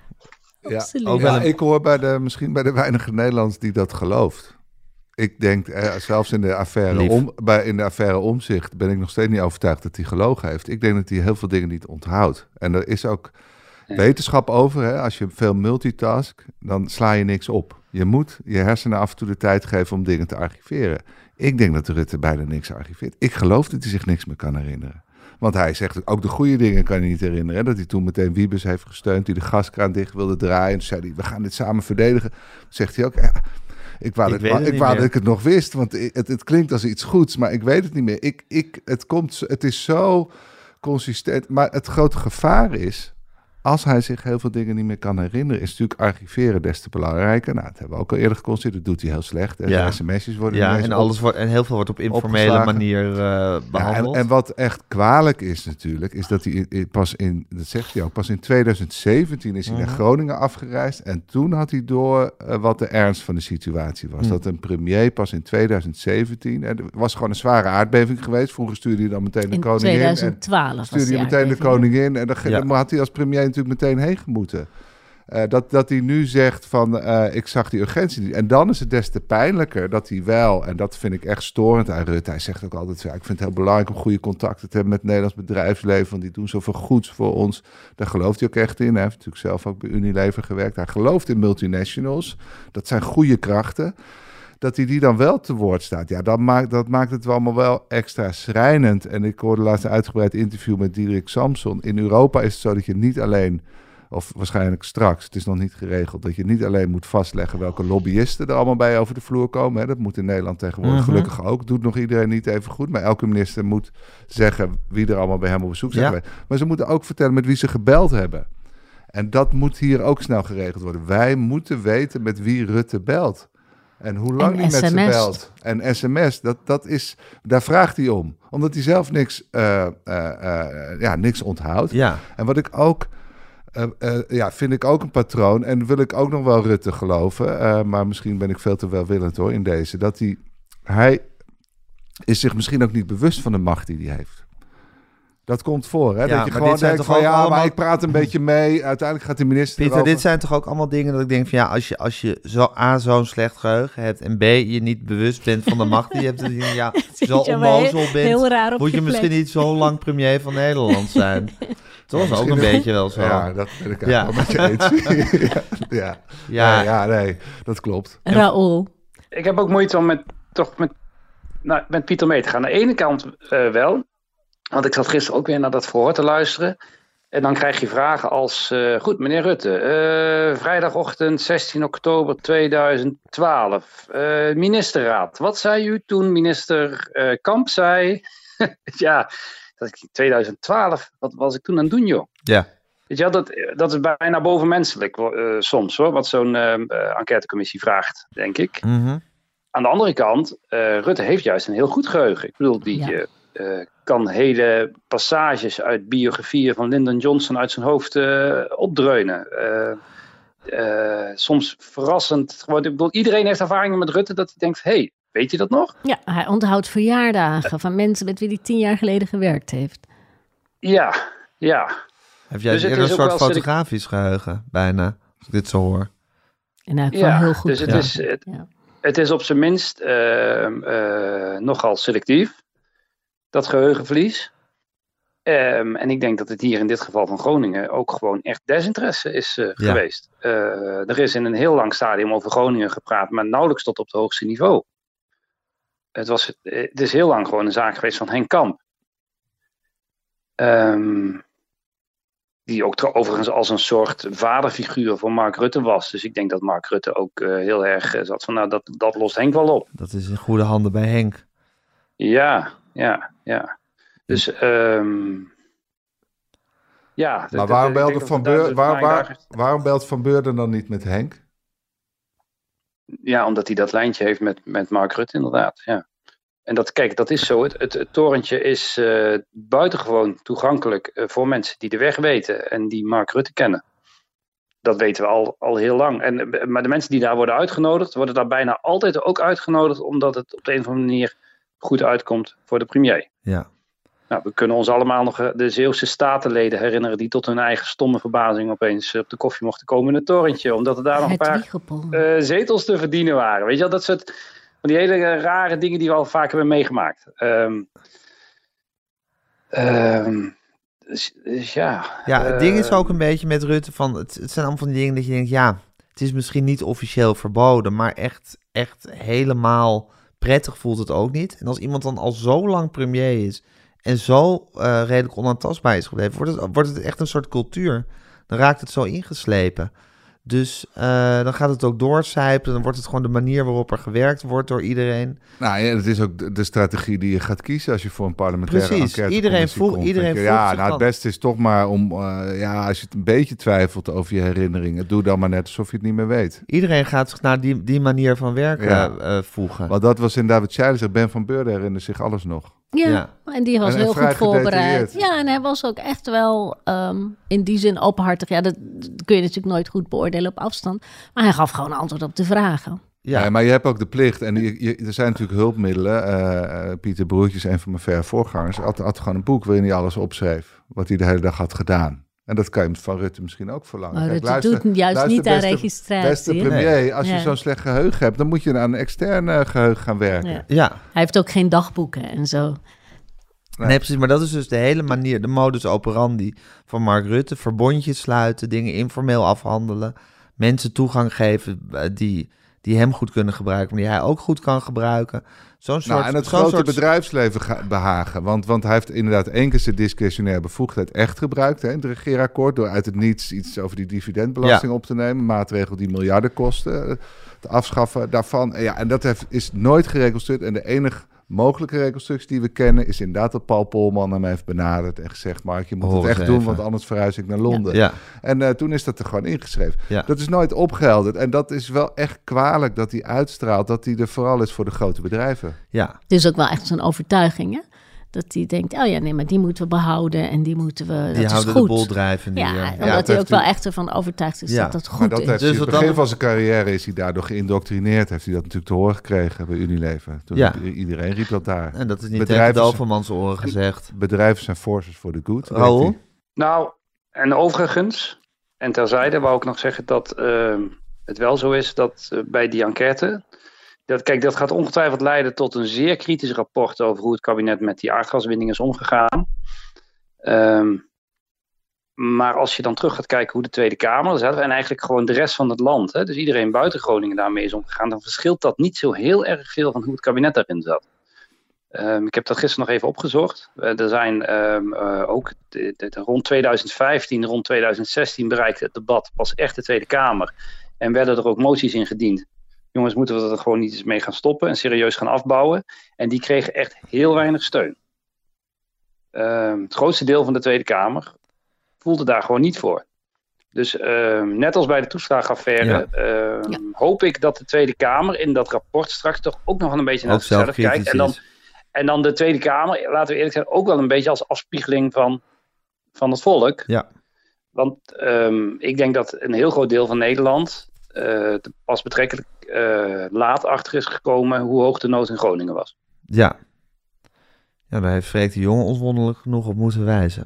Ja, Absoluut. ook wel Ja, een- ik hoor bij de, misschien bij de weinige Nederlanders die dat gelooft. Ik denk, eh, zelfs in de affaire Lief. om, bij, in de affaire Omtzigt ben ik nog steeds niet overtuigd dat hij gelogen heeft. Ik denk dat hij heel veel dingen niet onthoudt. En er is ook wetenschap over. Hè? Als je veel multitask, dan sla je niks op. Je moet je hersenen af en toe de tijd geven om dingen te archiveren. Ik denk dat Rutte bijna niks archiveert. Ik geloof dat hij zich niks meer kan herinneren. Want hij zegt ook de goede dingen kan hij niet herinneren. Hè? Dat hij toen meteen Wiebes heeft gesteund, die de gaskraan dicht wilde draaien. En toen zei hij, we gaan dit samen verdedigen. Dan zegt hij ook, ja, ik wou, Ik dat, weet het ik, niet wou meer. dat ik het nog wist. Want het, het klinkt als iets goeds, maar ik weet het niet meer. Ik, ik, het, komt, het is zo consistent. Maar het grote gevaar is, als hij zich heel veel dingen niet meer kan herinneren, is natuurlijk archiveren des te belangrijker. Nou, dat hebben we ook al eerder geconstateerd. Dat doet hij heel slecht. Hè? Ja. De sms'jes worden Ja, ineens en, op- alles wordt, en heel veel wordt op informele opgeslagen. manier uh, Ja, behandeld. en, en wat echt kwalijk is natuurlijk, is dat hij in- in- pas in, dat zegt hij ook, pas in tweeduizend zeventien is hij Mhm. naar Groningen afgereisd. En toen had hij door uh, wat de ernst van de situatie was. Mhm. Dat een premier pas in tweeduizend zeventien, en er was gewoon een zware aardbeving geweest. Vroeger stuurde hij dan meteen de In koningin. En tweeduizend twaalf was stuurde die hij meteen de aardbeving. koningin. En dan, Ja. dan had hij als premier natuurlijk meteen heen gemoeten. Uh, dat, dat hij nu zegt van, uh, ik zag die urgentie niet. En dan is het des te pijnlijker dat hij wel, en dat vind ik echt storend aan Rutte. Hij zegt ook altijd, ja, ik vind het heel belangrijk om goede contacten te hebben met het Nederlands bedrijfsleven, want die doen zoveel goeds voor ons. Daar gelooft hij ook echt in. Hij heeft natuurlijk zelf ook bij Unilever gewerkt. Hij gelooft in multinationals. Dat zijn goede krachten. Dat hij die dan wel te woord staat. Ja, dat maakt, dat maakt het wel allemaal wel extra schrijnend. En ik hoorde laatst een uitgebreid interview met Diederik Samson. In Europa is het zo dat je niet alleen, of waarschijnlijk straks, het is nog niet geregeld, dat je niet alleen moet vastleggen welke lobbyisten er allemaal bij over de vloer komen. Hè. Dat moet in Nederland tegenwoordig Mhm. gelukkig ook. Doet nog iedereen niet even goed. Maar elke minister moet zeggen wie er allemaal bij hem op bezoek zijn Ja. geweest. Maar ze moeten ook vertellen met wie ze gebeld hebben. En dat moet hier ook snel geregeld worden. Wij moeten weten met wie Rutte belt. En hoe lang En hij met ze S M S't. belt. En sms, dat, dat is, daar vraagt hij om. Omdat hij zelf niks, uh, uh, uh, ja, niks onthoudt. Ja, En wat ik ook, uh, uh, ja, vind ik ook een patroon. En wil ik ook nog wel Rutte geloven. Uh, maar misschien ben ik veel te welwillend hoor in deze. Dat hij, hij is zich misschien ook niet bewust van de macht die hij heeft. Dat komt voor, hè? Ja, dat je maar gewoon dit zijn denkt toch van, ook ja, allemaal- maar ik praat een beetje mee. Uiteindelijk gaat de minister Pieter, erover. dit zijn toch ook allemaal dingen dat ik denk van ja, als je, als je zo A, zo'n slecht geheugen hebt en B, je niet bewust bent van de macht die je hebt, dan denk je, ja, zo je wel onnozel heel- bent, heel raar op moet je, je misschien plek. niet zo lang premier van Nederland zijn. Toch is ook Misschien een wel. beetje wel zo. Ja, dat ben ik Ja. eigenlijk wel met je eens. ja, ja. Ja. Nee, ja, nee, dat klopt. Raoul. Ik heb ook moeite om met, toch met, nou, met Pieter mee te gaan. Aan de ene kant uh, wel. Want ik zat gisteren ook weer naar dat verhoor te luisteren. En dan krijg je vragen als... Uh, goed, meneer Rutte. Uh, vrijdagochtend zestien oktober tweeduizend twaalf. Uh, ministerraad. Wat zei u toen minister uh, Kamp zei? ja, dat ik tweeduizend twaalf. Wat was ik toen aan het doen, joh? Ja. Weet je wel, dat, dat is bijna bovenmenselijk uh, soms, hoor. Wat zo'n uh, enquêtecommissie vraagt, denk ik. Mm-hmm. Aan de andere kant, uh, Rutte heeft juist een heel goed geheugen. Ik bedoel, die... Ja. Uh, kan hele passages uit biografieën van Lyndon Johnson uit zijn hoofd uh, opdreunen. Uh, uh, soms verrassend. Gewoon, ik bedoel, iedereen heeft ervaringen met Rutte dat hij denkt, hé, hey, weet je dat nog? Ja, hij onthoudt verjaardagen van mensen met wie hij tien jaar geleden gewerkt heeft. Ja, ja. Heb jij Dus het eerder is een ook soort wel fotografisch geheugen, bijna, als ik dit zo hoor? En hij heeft wel Ja, heel goed dus het gedaan. is, het, Ja. het is op zijn minst uh, uh, nogal selectief, dat geheugenverlies. Um, en ik denk dat het hier in dit geval van Groningen ook gewoon echt desinteresse is uh, Ja. geweest. Uh, er is in een heel lang stadium over Groningen gepraat, maar nauwelijks tot op het hoogste niveau. Het, was, het is heel lang gewoon een zaak geweest van Henk Kamp. Um, die ook tro- overigens als een soort vaderfiguur voor Mark Rutte was. Dus ik denk dat Mark Rutte ook uh, heel erg uh, zat van, nou, dat, dat lost Henk wel op. Dat is in goede handen bij Henk. Ja, ja, ja. Dus, um, ja. Maar waarom belde Van Beur, waar, waar, waarom belt Van Beurden dan niet met Henk? Ja, omdat hij dat lijntje heeft met, met Mark Rutte, inderdaad. Ja. En dat, kijk, dat is zo. Het, het, het torentje is uh, buitengewoon toegankelijk uh, voor mensen die de weg weten en die Mark Rutte kennen. Dat weten we al, al heel lang. En, maar de mensen die daar worden uitgenodigd, worden daar bijna altijd ook uitgenodigd, omdat het op de een of andere manier goed uitkomt voor de premier. Ja. Nou, we kunnen ons allemaal nog de Zeeuwse statenleden herinneren die tot hun eigen stomme verbazing opeens op de koffie mochten komen in het torentje, omdat er daar nog een paar uh, zetels te verdienen waren. Weet je wel, dat soort van die hele rare dingen die we al vaak hebben meegemaakt. Um, um, dus, dus ja. Ja, het uh, ding is ook een beetje met Rutte van, het, het zijn allemaal van die dingen dat je denkt, ja, het is misschien niet officieel verboden, maar echt, echt helemaal prettig voelt het ook niet. En als iemand dan al zo lang premier is en zo uh, redelijk onaantastbaar is gebleven, wordt het, wordt het echt een soort cultuur. Dan raakt het zo ingeslepen. Dus uh, dan gaat het ook doorcijpen. Dan wordt het gewoon de manier waarop er gewerkt wordt door iedereen. Nou ja, het is ook de, de strategie die je gaat kiezen als je voor een parlementaire Precies. enquête Iedereen voelt, komt. iedereen je, voelt ja, zich nou, het van... beste is toch maar om, uh, ja, als je het een beetje twijfelt over je herinneringen, doe dan maar net alsof je het niet meer weet. Iedereen gaat zich naar die, die manier van werken ja. uh, voegen. Want dat was inderdaad wat jij zegt. Ben van Beurden herinnert zich alles nog. Ja, ja, en die was en, heel en goed voorbereid. Ja, en hij was ook echt wel um, in die zin openhartig. Ja, dat, dat kun je natuurlijk nooit goed beoordelen op afstand. Maar hij gaf gewoon antwoord op de vragen. Ja, ja, maar je hebt ook de plicht. En je, je, er zijn natuurlijk hulpmiddelen. Uh, Pieter Broertjes, een van mijn verre voorgangers, had, had gewoon een boek waarin hij alles opschreef. Wat hij de hele dag had gedaan. En dat kan je van Rutte misschien ook verlangen. Maar Kijk, Rutte luister, doet juist luister, niet aan beste, registratie. Beste premier, nee. als je ja. zo'n slecht geheugen hebt, dan moet je aan een externe geheugen gaan werken. Ja. ja. Hij heeft ook geen dagboeken en zo. Nee. nee, precies. Maar dat is dus de hele manier, de modus operandi van Mark Rutte. Verbondjes sluiten, dingen informeel afhandelen. Mensen toegang geven die, die hem goed kunnen gebruiken, maar die hij ook goed kan gebruiken. Zo'n soort, nou, en het zo'n grote soort... bedrijfsleven ga- behagen. Want, want hij heeft inderdaad één keer zijn discretionaire bevoegdheid echt gebruikt. Hè, in het regeerakkoord. Door uit het niets iets over die dividendbelasting ja. op te nemen. Maatregel die miljarden kosten. Het afschaffen daarvan. Ja, en dat heeft, is nooit gereconstrueerd. En de enige mogelijke reconstructie die we kennen is inderdaad dat Paul Polman hem heeft benaderd en gezegd, Mark, je moet oh, het echt even. doen, want anders verhuis ik naar Londen. Ja. En uh, toen is dat er gewoon ingeschreven. Ja. Dat is nooit opgehelderd. En dat is wel echt kwalijk dat hij uitstraalt, dat hij er vooral is voor de grote bedrijven. Ja. Het is ook wel echt zo'n overtuiging, hè? Dat hij denkt, oh ja, nee, maar die moeten we behouden en die moeten we, die dat houden is goed. de boel drijven. Ja, ja, omdat ja, hij ook hij... wel echt ervan overtuigd is ja. dat dat goed maar dat is. Heeft dus hij, op het begin dan... van zijn carrière is hij daardoor geïndoctrineerd. Heeft hij dat natuurlijk te horen gekregen bij Unilever. Toen ja. iedereen riep dat daar. En dat is niet bedrijven tegen Dovermans oren gezegd. Bedrijven zijn forces for the good. Raoul? Nou, en overigens, en terzijde wou ik nog zeggen dat uh, het wel zo is dat uh, bij die enquête... Dat, kijk, dat gaat ongetwijfeld leiden tot een zeer kritisch rapport over hoe het kabinet met die aardgaswinning is omgegaan. Um, maar als je dan terug gaat kijken hoe de Tweede Kamer, en eigenlijk gewoon de rest van het land, hè, dus iedereen buiten Groningen daarmee is omgegaan, dan verschilt dat niet zo heel erg veel van hoe het kabinet daarin zat. Um, ik heb dat gisteren nog even opgezocht. Uh, er zijn um, uh, ook de, de, de, rond twintig vijftien, rond twintig zestien bereikte het debat pas echt de Tweede Kamer. En werden er ook moties ingediend. Jongens, moeten we er gewoon niet eens mee gaan stoppen en serieus gaan afbouwen. En die kregen echt heel weinig steun. Uh, het grootste deel van de Tweede Kamer voelde daar gewoon niet voor. Dus uh, net als bij de toeslagenaffaire ja. uh, ja. hoop ik dat de Tweede Kamer in dat rapport straks toch ook nog een beetje naar zichzelf kijkt. En dan, en dan de Tweede Kamer, laten we eerlijk zijn, ook wel een beetje als afspiegeling van, van het volk. Ja. Want um, ik denk dat een heel groot deel van Nederland uh, pas betrekkelijk uh, laat achter is gekomen hoe hoog de nood in Groningen was. Ja. Ja, daar heeft Freek de Jonge ons wonderlijk genoeg op moeten wijzen.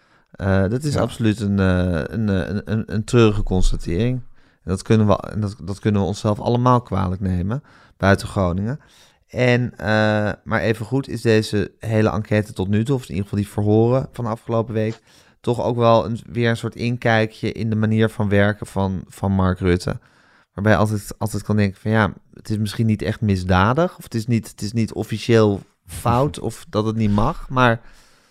Uh, dat is ja. absoluut een, uh, een, een, een, een treurige constatering. En dat kunnen we, en dat, dat kunnen we onszelf allemaal kwalijk nemen, buiten Groningen. En, uh, maar evengoed is deze hele enquête tot nu toe, of in ieder geval die verhoren van de afgelopen week, toch ook wel een, weer een soort inkijkje in de manier van werken van, van Mark Rutte. Waarbij je altijd, altijd kan denken van ja, het is misschien niet echt misdadig, of het is niet, het is niet officieel fout, of dat het niet mag, maar...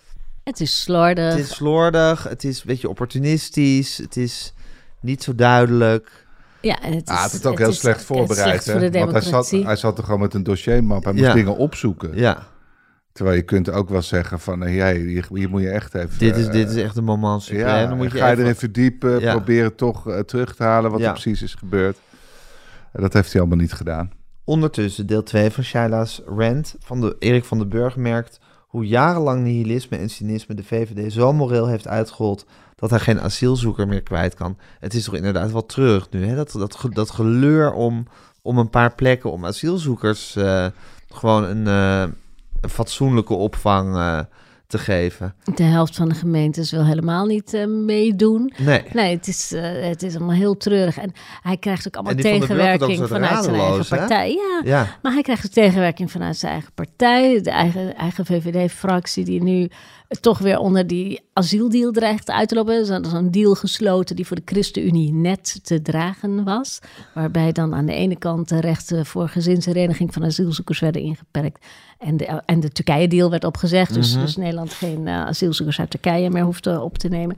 Het is slordig. Het is slordig, het is een beetje opportunistisch, het is niet zo duidelijk. Ja, en het is, ah, het is ook het heel is, slecht voorbereid. Hè? Want hij zat, hij zat er gewoon met een dossiermap, hij moest ja. dingen opzoeken. Ja. Terwijl je kunt ook wel zeggen van, uh, jij, hier, hier moet je echt even... Dit is, uh, dit is echt een moment supreme. Ja, dan moet je ga je even... erin verdiepen, ja. proberen toch uh, terug te halen wat ja. er precies is gebeurd. Uh, dat heeft hij allemaal niet gedaan. Ondertussen, deel twee van Shaila's rant van de Erik van den Burg merkt hoe jarenlang nihilisme en cynisme de V V D zo moreel heeft uitgehold dat hij geen asielzoeker meer kwijt kan. Het is toch inderdaad wel terug nu, hè? Dat, dat, dat geleur om, om een paar plekken om asielzoekers uh, gewoon een, uh, een fatsoenlijke opvang uh, te geven. De helft van de gemeentes wil helemaal niet uh, meedoen. Nee. Nee, het is, uh, het is allemaal heel treurig. En hij krijgt ook allemaal tegenwerking ook vanuit zijn eigen partij. Ja, ja, maar hij krijgt ook tegenwerking vanuit zijn eigen partij. De eigen, eigen V V D-fractie die nu toch weer onder die asieldeal dreigt uit te lopen. Ze hadden zo'n deal gesloten die voor de ChristenUnie net te dragen was. Waarbij dan aan de ene kant de rechten voor gezinshereniging van asielzoekers werden ingeperkt. En de, en de Turkije-deal werd opgezegd. Dus, mm-hmm. dus Nederland geen uh, asielzoekers uit Turkije meer hoeft uh, op te nemen.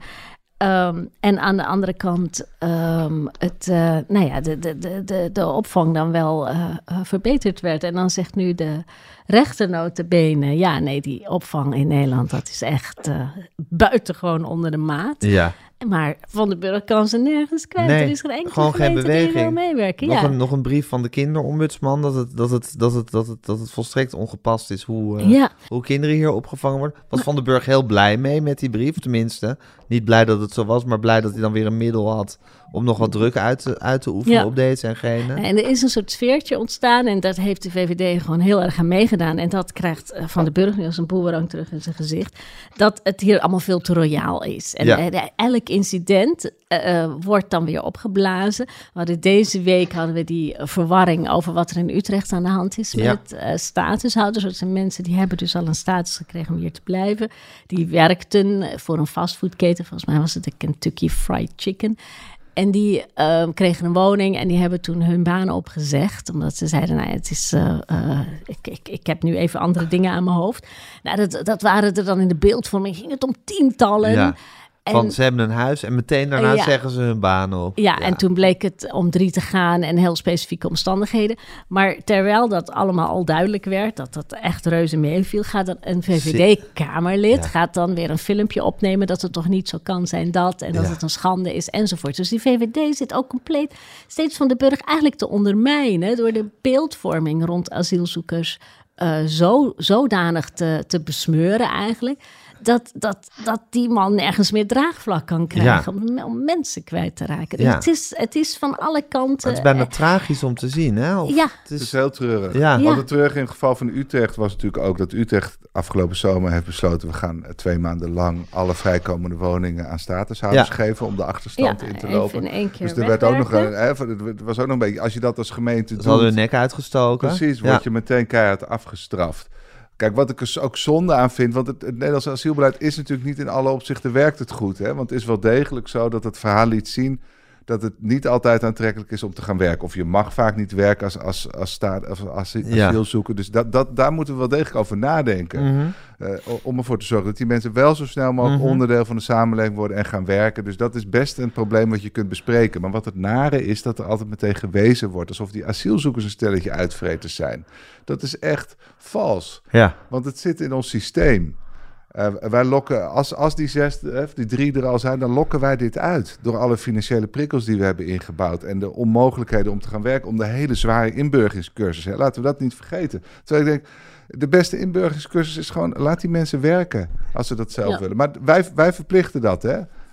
Um, en aan de andere kant um, het, uh, nou ja, de, de, de, de, de opvang dan wel uh, uh, verbeterd werd. En dan zegt nu de rechter nota bene, ja nee, die opvang in Nederland, dat is echt uh, buitengewoon onder de maat. Ja. Maar Van den Burg kan ze nergens kwijt. Nee, er is geen enkele gewoon geen beweging. Die wil meewerken. Nog, ja. een, nog een brief van de kinderombudsman dat het, dat het, dat het, dat het, dat het volstrekt ongepast is hoe, uh, ja. hoe kinderen hier opgevangen worden. Was Van den Burg heel blij mee met die brief, tenminste. Niet blij dat het zo was, maar blij dat hij dan weer een middel had om nog wat druk uit te, uit te oefenen ja. op deze en gene. En er is een soort sfeertje ontstaan en dat heeft de V V D gewoon heel erg aan meegedaan. En dat krijgt Van den Burg nu als een boemerang terug in zijn gezicht. Dat het hier allemaal veel te royaal is. En ja. elk incident uh, wordt dan weer opgeblazen. We hadden deze week hadden we die verwarring over wat er in Utrecht aan de hand is ja. met uh, statushouders. Dat zijn mensen die hebben dus al een status gekregen om hier te blijven. Die werkten voor een fastfoodketen. Volgens mij was het de Kentucky Fried Chicken. En die uh, kregen een woning en die hebben toen hun baan opgezegd. Omdat ze zeiden, nou, het is, uh, uh, ik, ik, ik heb nu even andere dingen aan mijn hoofd. Nou, dat, dat waren er dan in de beeldvorming, ging het om tientallen. Ja. Van en, ze hebben een huis en meteen daarna ja. zeggen ze hun baan op. Ja, ja, en toen bleek het om drie te gaan en heel specifieke omstandigheden. Maar terwijl dat allemaal al duidelijk werd, dat dat echt reuze meeviel, gaat dan een V V D-kamerlid, ja. gaat dan weer een filmpje opnemen dat het toch niet zo kan zijn dat en dat ja. het een schande is enzovoort. Dus die V V D zit ook compleet steeds Van den Burg eigenlijk te ondermijnen door de beeldvorming rond asielzoekers uh, zo, zodanig te, te besmeuren eigenlijk. Dat, dat, dat die man nergens meer draagvlak kan krijgen ja. om, om mensen kwijt te raken. Dus ja. het, is, het is van alle kanten... Maar het is bijna uh, tragisch om te zien, hè? Of ja. Het is, het is heel treurig. Ja. Ja. Wat het treurig in het geval van Utrecht was natuurlijk ook dat Utrecht afgelopen zomer heeft besloten, we gaan twee maanden lang alle vrijkomende woningen aan statushouders ja. geven om de achterstand ja, in te lopen. In één keer dus er werd ook nog een, hè, er was ook nog een beetje, als je dat als gemeente doet... Ze hadden hun nek uitgestoken. Precies, word ja. je meteen keihard afgestraft. Kijk, wat ik er ook zonde aan vind, want het, het Nederlandse asielbeleid is natuurlijk niet in alle opzichten werkt het goed. Hè? Want het is wel degelijk zo dat het verhaal liet zien dat het niet altijd aantrekkelijk is om te gaan werken. Of je mag vaak niet werken als, als, als, staat, als, als asielzoeker. Ja. Dus dat, dat, daar moeten we wel degelijk over nadenken. Mm-hmm. Uh, om ervoor te zorgen dat die mensen wel zo snel mogelijk mm-hmm. onderdeel van de samenleving worden en gaan werken. Dus dat is best een probleem wat je kunt bespreken. Maar wat het nare is, dat er altijd meteen gewezen wordt alsof die asielzoekers een stelletje uitvreters zijn. Dat is echt vals. Ja. Want het zit in ons systeem. Uh, wij lokken, als, als die, zes, die drie er al zijn, dan lokken wij dit uit. Door alle financiële prikkels die we hebben ingebouwd. En de onmogelijkheden om te gaan werken. Om de hele zware inburgeringscursus. Hè. Laten we dat niet vergeten. Terwijl ik denk, de beste inburgeringscursus is gewoon, laat die mensen werken. Als ze dat zelf ja. willen. Maar wij, wij verplichten dat, hè.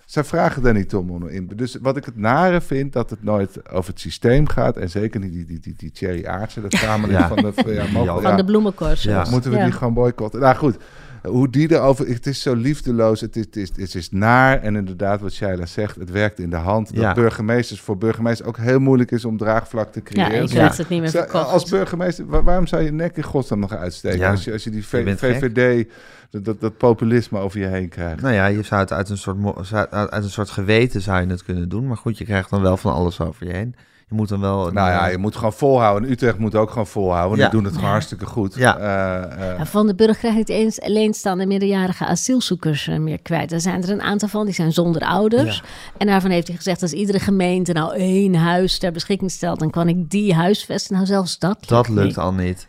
Zij vragen daar niet om. In. Dus wat ik het nare vind, dat het nooit over het systeem gaat. En zeker niet die, die, die, die Thierry Aartsen, dat Kamerlid Ja. van de... Ja, mogen, Van ja, de bloemenkorst. Ja. moeten we Ja. die gewoon boycotten? Nou goed, hoe die erover... Het is zo liefdeloos, het is, het is, het is naar. En inderdaad, wat Shaila zegt, het werkt in de hand. Dat Ja. burgemeesters voor burgemeesters ook heel moeilijk is om draagvlak te Ja, creëren. ik Ja. weet het niet meer Zou- verkocht. Als burgemeester, waar- waarom zou je nek in godsnaam nog uitsteken? Ja. Als, je, als je die v- Je bent V V D, dat, dat, dat populisme over je heen krijgt. Nou ja, je zou het uit een, soort, mo- zou- uit uit een soort geweten zou je het kunnen doen. Maar goed, je krijgt dan wel van alles over je heen. Je moet dan wel... Nou ja, je moet gewoon volhouden. En Utrecht moet ook gewoon volhouden. Ja. Die doen het gewoon hartstikke goed. Ja. Eh, eh, Ja, Van de Burg krijgt niet eens alleenstaande minderjarige asielzoekers eh, meer kwijt. Er zijn er een aantal van, die zijn zonder ouders. Ja. En daarvan heeft hij gezegd, als iedere gemeente nou één huis ter beschikking stelt, dan kan ik die huisvesten. Nou, zelfs dat lukt Dat lukt niet. al niet.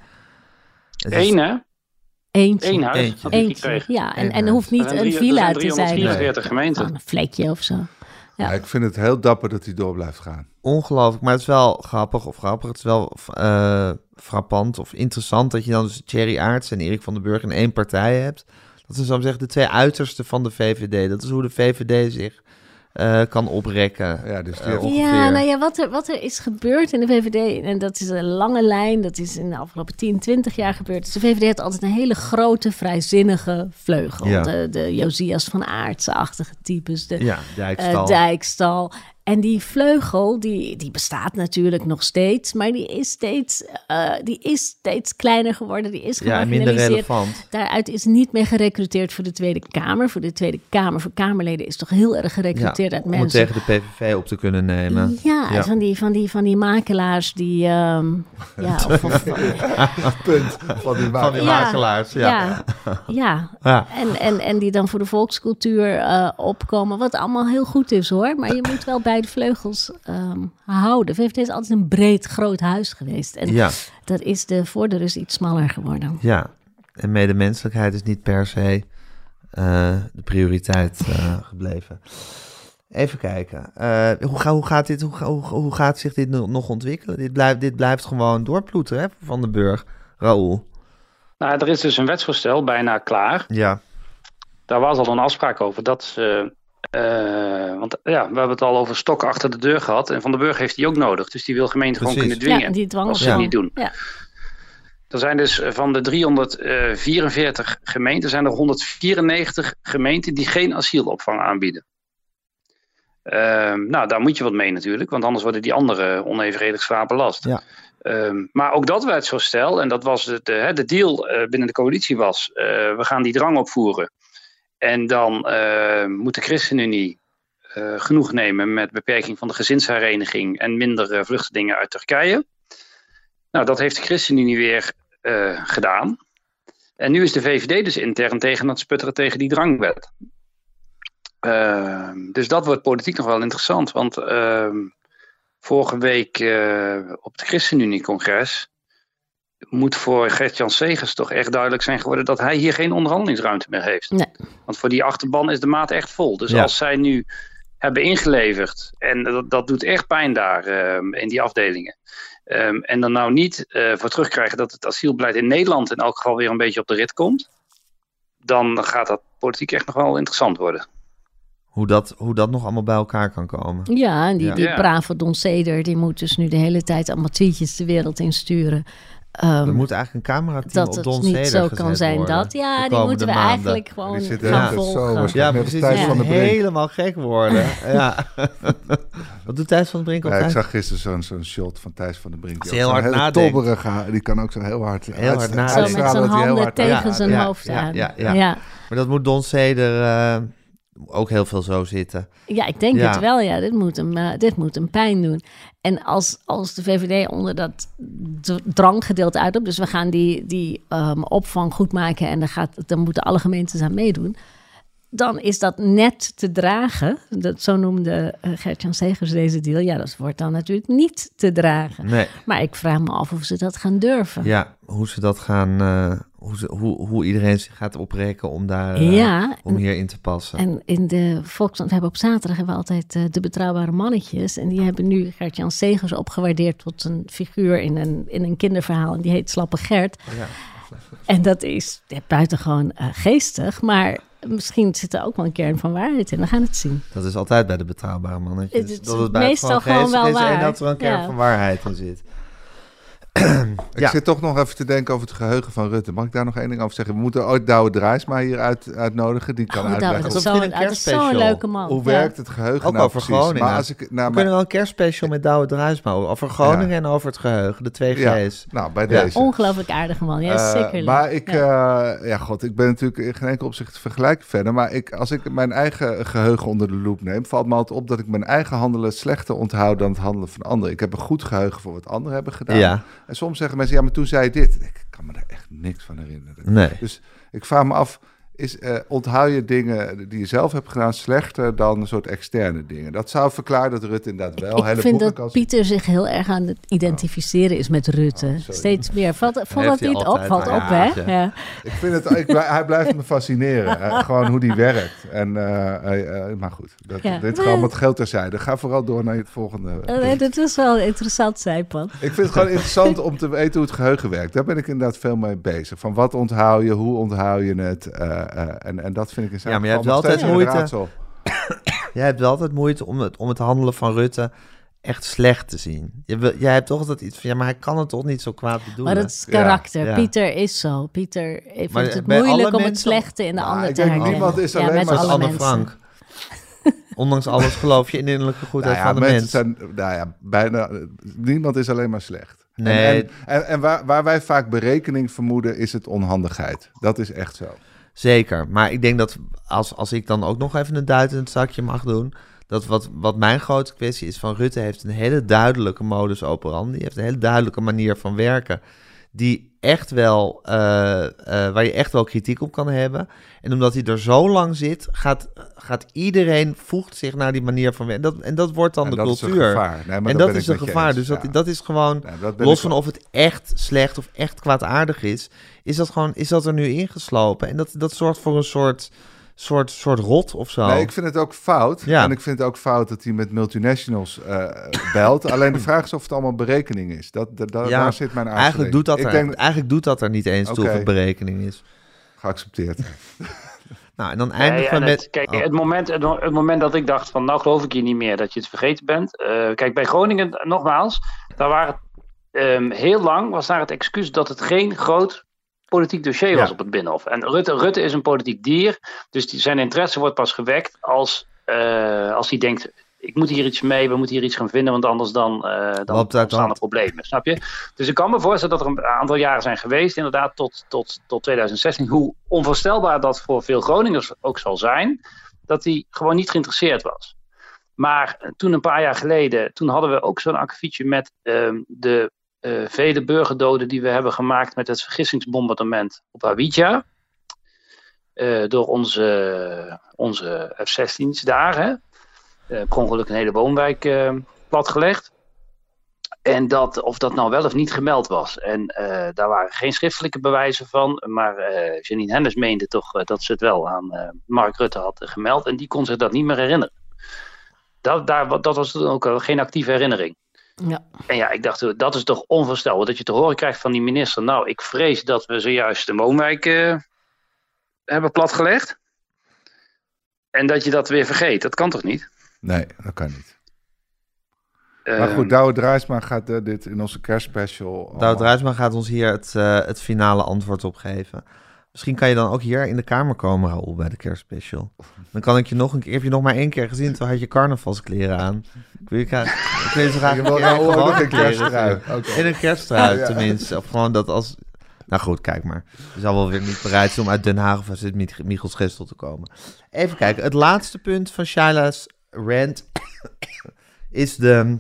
Het is- Eén, hè? Eentje. Eén huis Eentje. had ik Eentje, gekregen. ja. En, Eén en er huis. hoeft niet Er zijn een drie- er villa zijn te zijn. driehonderdvierenveertig gemeenten. Gewoon een vlekje of zo. Ja. ja, ik vind het heel dapper dat hij door blijft gaan. Ongelooflijk, maar het is wel grappig of grappig. Het is wel eh, frappant of interessant dat je dan dus Thierry Aartsen en Erik van den Burg in één partij hebt. Dat zijn, zo maar zeggen, de twee uitersten van de V V D. Dat is hoe de V V D zich eh, kan oprekken. Ja, dus die Eh, heeft- ongeveer. Ja, nou ja, wat er, wat er is gebeurd in de V V D, en dat is een lange lijn, dat is in de afgelopen tien, twintig jaar gebeurd. Dus de V V D had altijd een hele grote, vrijzinnige vleugel. Ja. De, de Josias van Aartsen-achtige types, de Ja, eh, Dijkstal. Dijkstal. En die vleugel, die, die bestaat natuurlijk nog steeds, maar die is steeds, eh, die is steeds kleiner geworden. Die is ja, en minder gemarginaliseerd. relevant. Daaruit is niet meer gerecruiteerd voor de Tweede Kamer. Voor de Tweede Kamer, voor Kamerleden is toch heel erg gerecruiteerd Ja, uit om het mensen. tegen de P V V op te kunnen nemen. Ja, Ja. Van, die, van, die, van die makelaars die... ehm, ja, of, of- punt van die Van die Ja. makelaars, ja. ja, ja. Ja. En, en, en die dan voor de volkscultuur eh, opkomen. Wat allemaal heel goed is hoor. Maar je moet wel beide vleugels ehm, houden. V V D is altijd een breed, groot huis geweest. En Ja, dat is de voordeur is iets smaller geworden. ja. En medemenselijkheid is niet per se eh, de prioriteit eh, gebleven. Even kijken. Eh, hoe, ga, hoe, gaat dit, hoe, ga- hoe, hoe gaat zich dit no- nog ontwikkelen? Dit blijft, dit blijft gewoon doorploeteren, hè, Van den Burg. Raoul. Nou, er is dus een wetsvoorstel bijna klaar. Ja, Daar was al een afspraak over. Dat ze, eh, want ja, we hebben het al over stokken achter de deur gehad. En Van den Burg heeft die ook nodig. Dus die wil gemeenten gewoon Precies. kunnen dwingen. Ja, die dwang als ze Ja. het niet doen. Ja. Er zijn dus van de driehonderdvierenveertig gemeenten, zijn er honderdvierennegentig gemeenten die geen asielopvang aanbieden. Ehm, nou, daar moet je wat mee natuurlijk, want anders worden die anderen onevenredig zwaar belast. Ja. Ehm, maar ook dat wetsvoorstel, en dat was de, de, de deal eh, binnen de coalitie was, eh, we gaan die drang opvoeren. En dan eh, moet de ChristenUnie eh, genoeg nemen met beperking van de gezinshereniging en minder uh, vluchtelingen uit Turkije. Nou, dat heeft de ChristenUnie weer uh, gedaan. En nu is de V V D dus intern tegen het sputteren tegen die drangwet. Uh, dus dat wordt politiek nog wel interessant. Want uh, vorige week uh, op het ChristenUnie-congres moet voor Gert-Jan Segers toch echt duidelijk zijn geworden dat hij hier geen onderhandelingsruimte meer heeft. Nee. Want voor die achterban is de maat echt vol. Dus Ja. als zij nu hebben ingeleverd, en dat, dat doet echt pijn daar uh, in die afdelingen. Um, en dan nou niet uh, voor terugkrijgen dat het asielbeleid in Nederland in elk geval weer een beetje op de rit komt, dan gaat dat politiek echt nog wel interessant worden. hoe dat, hoe dat nog allemaal bij elkaar kan komen. Ja, en die, Ja. die Ja. brave Don Seder, die moet dus nu de hele tijd allemaal tweetjes de wereld insturen. Um, Er moet eigenlijk een camerateam dat op het Don niet Seder zo gezet kan zijn worden dat. Ja, de die komende moeten we maanden. eigenlijk gewoon Die zitten gaan altijd zo volgen. waarschijnlijk. Ja, Net als precies. Thijs Ja, van der Brink. helemaal gek worden. ja. Wat doet Thijs van der Brink Ja, altijd? ik zag gisteren zo'n zo'n shot van Thijs van der Brink. Als Die hij ook heel zo'n hard hele nadenkt. tobberige, die kan ook zo heel hard, Heel hard uitst- nadenken. Zo met uitstralen zijn dat hij heel handen hard tegen Ja, zijn ja, hoofd ja, aan. ja, ja. ja. Maar dat moet Don Seder eh, ook heel veel zo zitten. Ja, ik denk Ja. het wel. Ja, dit moet hem, uh, dit moet hem pijn doen. En als, als de V V D onder dat d- dranggedeelte uitloopt, dus we gaan die, die um, opvang goed maken en dan, gaat, dan moeten alle gemeentes aan meedoen, dan is dat net te dragen. Dat, zo noemde uh, Gert-Jan Segers deze deal. Ja, dat wordt dan natuurlijk niet te dragen. Nee, Maar ik vraag me af of ze dat gaan durven. ja, hoe ze dat gaan, uh, hoe, ze, hoe, hoe iedereen zich gaat oprekken om daar, uh, Ja, om en- hierin te passen. En in de Volkskrant, we hebben op zaterdag hebben we altijd uh, de betrouwbare mannetjes. En die hebben nu Gert-Jan Segers opgewaardeerd tot een figuur in een, in een kinderverhaal. En die heet Slappe Gert. Ja. En dat is ja, buitengewoon uh, geestig. Maar misschien zit er ook wel een kern van waarheid in. We gaan het zien. Dat is altijd bij de betrouwbare mannetjes. Het is dat het meestal gewoon geest wel is waar. en dat er een kern Ja. van waarheid in zit. Ik Ja. zit toch nog even te denken over het geheugen van Rutte. Mag ik daar nog één ding over zeggen? We moeten ooit Douwe Drijsma hier uit, uitnodigen. Die kan Oh, Douwe, uitleggen dat hoe, is zo'n misschien een dat is zo'n kerstspecial. leuke man. hoe Ja. werkt het geheugen Ook nou over precies. Groningen. Maar als ik, nou, We maar, kunnen wel een kerstspecial met Douwe Drijsma over Groningen Ja. en over het geheugen. De twee ja, G's. nou, bij Ja. deze. Ongelooflijk aardige man. Ja, Eh, zeker. maar ik, Ja. ja. ja, god, ik ben natuurlijk in geen enkel opzicht te vergelijken verder. Maar ik, als ik mijn eigen geheugen onder de loep neem, valt me altijd op dat ik mijn eigen handelen slechter onthoud dan het handelen van anderen. Ik heb een goed geheugen voor wat anderen hebben gedaan. Ja. En soms zeggen mensen, ja, maar toen zei je dit. Ik kan me daar echt niks van herinneren. Nee. Dus ik vraag me af, is, eh, onthoud je dingen die je zelf hebt gedaan slechter dan een soort externe dingen? Dat zou verklaren dat Rutte inderdaad wel Ik hele vind boeken dat kan- Pieter zich heel erg aan het identificeren is met Rutte. Oh, sorry. Steeds meer. Valt, valt Heeft dat hij niet op? altijd, Valt ja, op, hè? ja. Ja. Ik vind het, ik blij- hij blijft me fascineren. Eh, gewoon hoe die werkt. En, eh, eh, eh, maar goed, dat, Ja. dit gewoon met geld terzijde. Ga vooral door naar het volgende. Eh, nee, dat is wel een interessant zijpad. Ik vind het gewoon interessant om te weten hoe het geheugen werkt. Daar ben ik inderdaad veel mee bezig. Van wat onthoud je, hoe onthoud je het. eh, eh, en, en dat vind ik in zijn Ja, maar je geval hebt nog wel steeds altijd een moeite. raadsel. Jij hebt wel altijd moeite om het, om het handelen van Rutte echt slecht te zien. Je, wil- jij hebt toch altijd iets van, ja, maar hij kan het toch niet zo kwaad bedoelen. Maar dat is Ja, karakter. ja. Pieter is zo. Pieter vindt Maar het bij alle moeilijk om het mensen- slechte in de Nou, ander ik te denk, herkennen. niemand is alleen ja, met maar Zoals alle Anne mensen. Frank. Ondanks alles geloof je in de innerlijke goedheid Nou ja, van de mensen mens. zijn, nou ja, bijna, niemand is alleen maar slecht. Nee. En, en, en, en waar, waar wij vaak berekening vermoeden, is het onhandigheid. Dat is echt zo. Zeker, maar ik denk dat als, als ik dan ook nog even een duit in het zakje mag doen, dat wat, wat mijn grote kwestie is van Rutte heeft een hele duidelijke modus operandi, heeft een hele duidelijke manier van werken, die echt wel, uh, uh, waar je echt wel kritiek op kan hebben. En omdat hij er zo lang zit, gaat, gaat iedereen voegt zich naar die manier van werken. En dat, en dat wordt dan En de dat cultuur. is een gevaar. Nee, maar en dat dat ben is ik een met je gevaar. eens. Dus dat, Ja. dat is gewoon, Nee, dat ben los ik van wel. of het echt slecht of echt kwaadaardig is, is dat gewoon, is dat er nu ingeslopen. En dat, dat zorgt voor een soort, soort, soort rot of zo. Nee, ik vind het ook fout. Ja. En ik vind het ook fout dat hij met multinationals eh, belt. Alleen de vraag is of het allemaal berekening is. Dat, dat, dat- Ja, daar zit mijn aarzeling. Eigenlijk doet, dat ik er, denk, eigenlijk doet dat er niet eens toe of Oké. het berekening is. geaccepteerd. Nou, en dan Nee, eindigen en we met... het, kijk, oh, het, moment, het, het moment dat ik dacht van nou geloof ik je niet meer dat je het vergeten bent. Eh, kijk, bij Groningen nogmaals, daar waren ehm, heel lang was daar het excuus dat het geen groot politiek dossier was Ja. op het Binnenhof. En Rutte, Rutte is een politiek dier, dus die, zijn interesse wordt pas gewekt als, eh, als hij denkt, ik moet hier iets mee, we moeten hier iets gaan vinden, want anders dan, eh dan Loopt uit de ontstaan er hand. problemen, snap je? Dus ik kan me voorstellen dat er een aantal jaren zijn geweest, inderdaad tot, tot, tot twintig zestien, hoe onvoorstelbaar dat voor veel Groningers ook zal zijn, dat hij gewoon niet geïnteresseerd was. Maar toen een paar jaar geleden, toen hadden we ook zo'n akkefietje met ehm, de uh, vele burgerdoden die we hebben gemaakt met het vergissingsbombardement op Hawija. Uh, door onze, onze F zestien's daar, hè. Uh, per ongeluk een hele woonwijk uh, platgelegd. En dat, of dat nou wel of niet gemeld was. En uh, daar waren geen schriftelijke bewijzen van. Maar uh, Janine Hennis meende toch uh, dat ze het wel aan uh, Mark Rutte had uh, gemeld. En die kon zich dat niet meer herinneren. Dat, daar, dat was ook uh, geen actieve herinnering. Ja. En ja, ik dacht, dat is toch onvoorstelbaar. Dat je te horen krijgt van die minister. Nou, ik vrees dat we zojuist de woonwijk uh, hebben platgelegd. En dat je dat weer vergeet. Dat kan toch niet? Nee, dat kan niet. Uh, Maar goed, Douwe Drijsma gaat uh, dit in onze kerstspecial... Douwe Drijsma gaat ons hier het, uh, het finale antwoord op geven. Misschien kan je dan ook hier in de kamer komen, Raoul, bij de kerstspecial. Dan kan ik je nog een keer... Heb je nog maar één keer gezien, toen had je carnavalskleren aan. Ik wil je graag... Ik wil je zo graag Ik een wil keer Raoul gewoon ook een kleren kersttrui. zien. Okay. In een kersttrui, Ja. tenminste. Of gewoon dat als... Nou goed, kijk maar. Je zal wel weer niet bereid zijn om uit Den Haag of uit Michiels Gestel te komen. Even kijken. Het laatste punt van Shaila's rant is de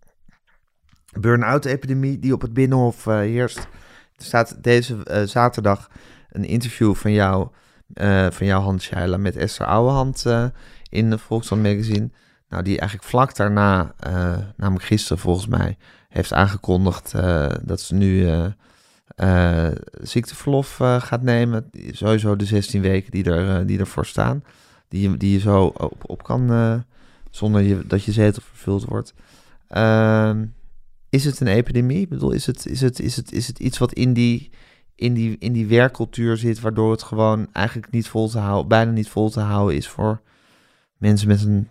burn-out-epidemie die op het Binnenhof uh, heerst. Er staat deze uh, zaterdag een interview van jou, uh, van jou Hans Shaila, met Esther Ouwehand uh, in de Volkskrant Magazine. Nou, die eigenlijk vlak daarna, uh, namelijk gisteren volgens mij, heeft aangekondigd uh, dat ze nu uh, uh, ziekteverlof uh, gaat nemen. Sowieso de zestien weken die, er, uh, die ervoor staan. Die, die je zo op, op kan, uh, zonder je, dat je zetel vervuld wordt. Uh, is het een epidemie? Ik bedoel, is het, is het, is het, is het iets wat in die, in die, in die werkcultuur zit, waardoor het gewoon eigenlijk niet vol te houden, bijna niet vol te houden is voor mensen met een,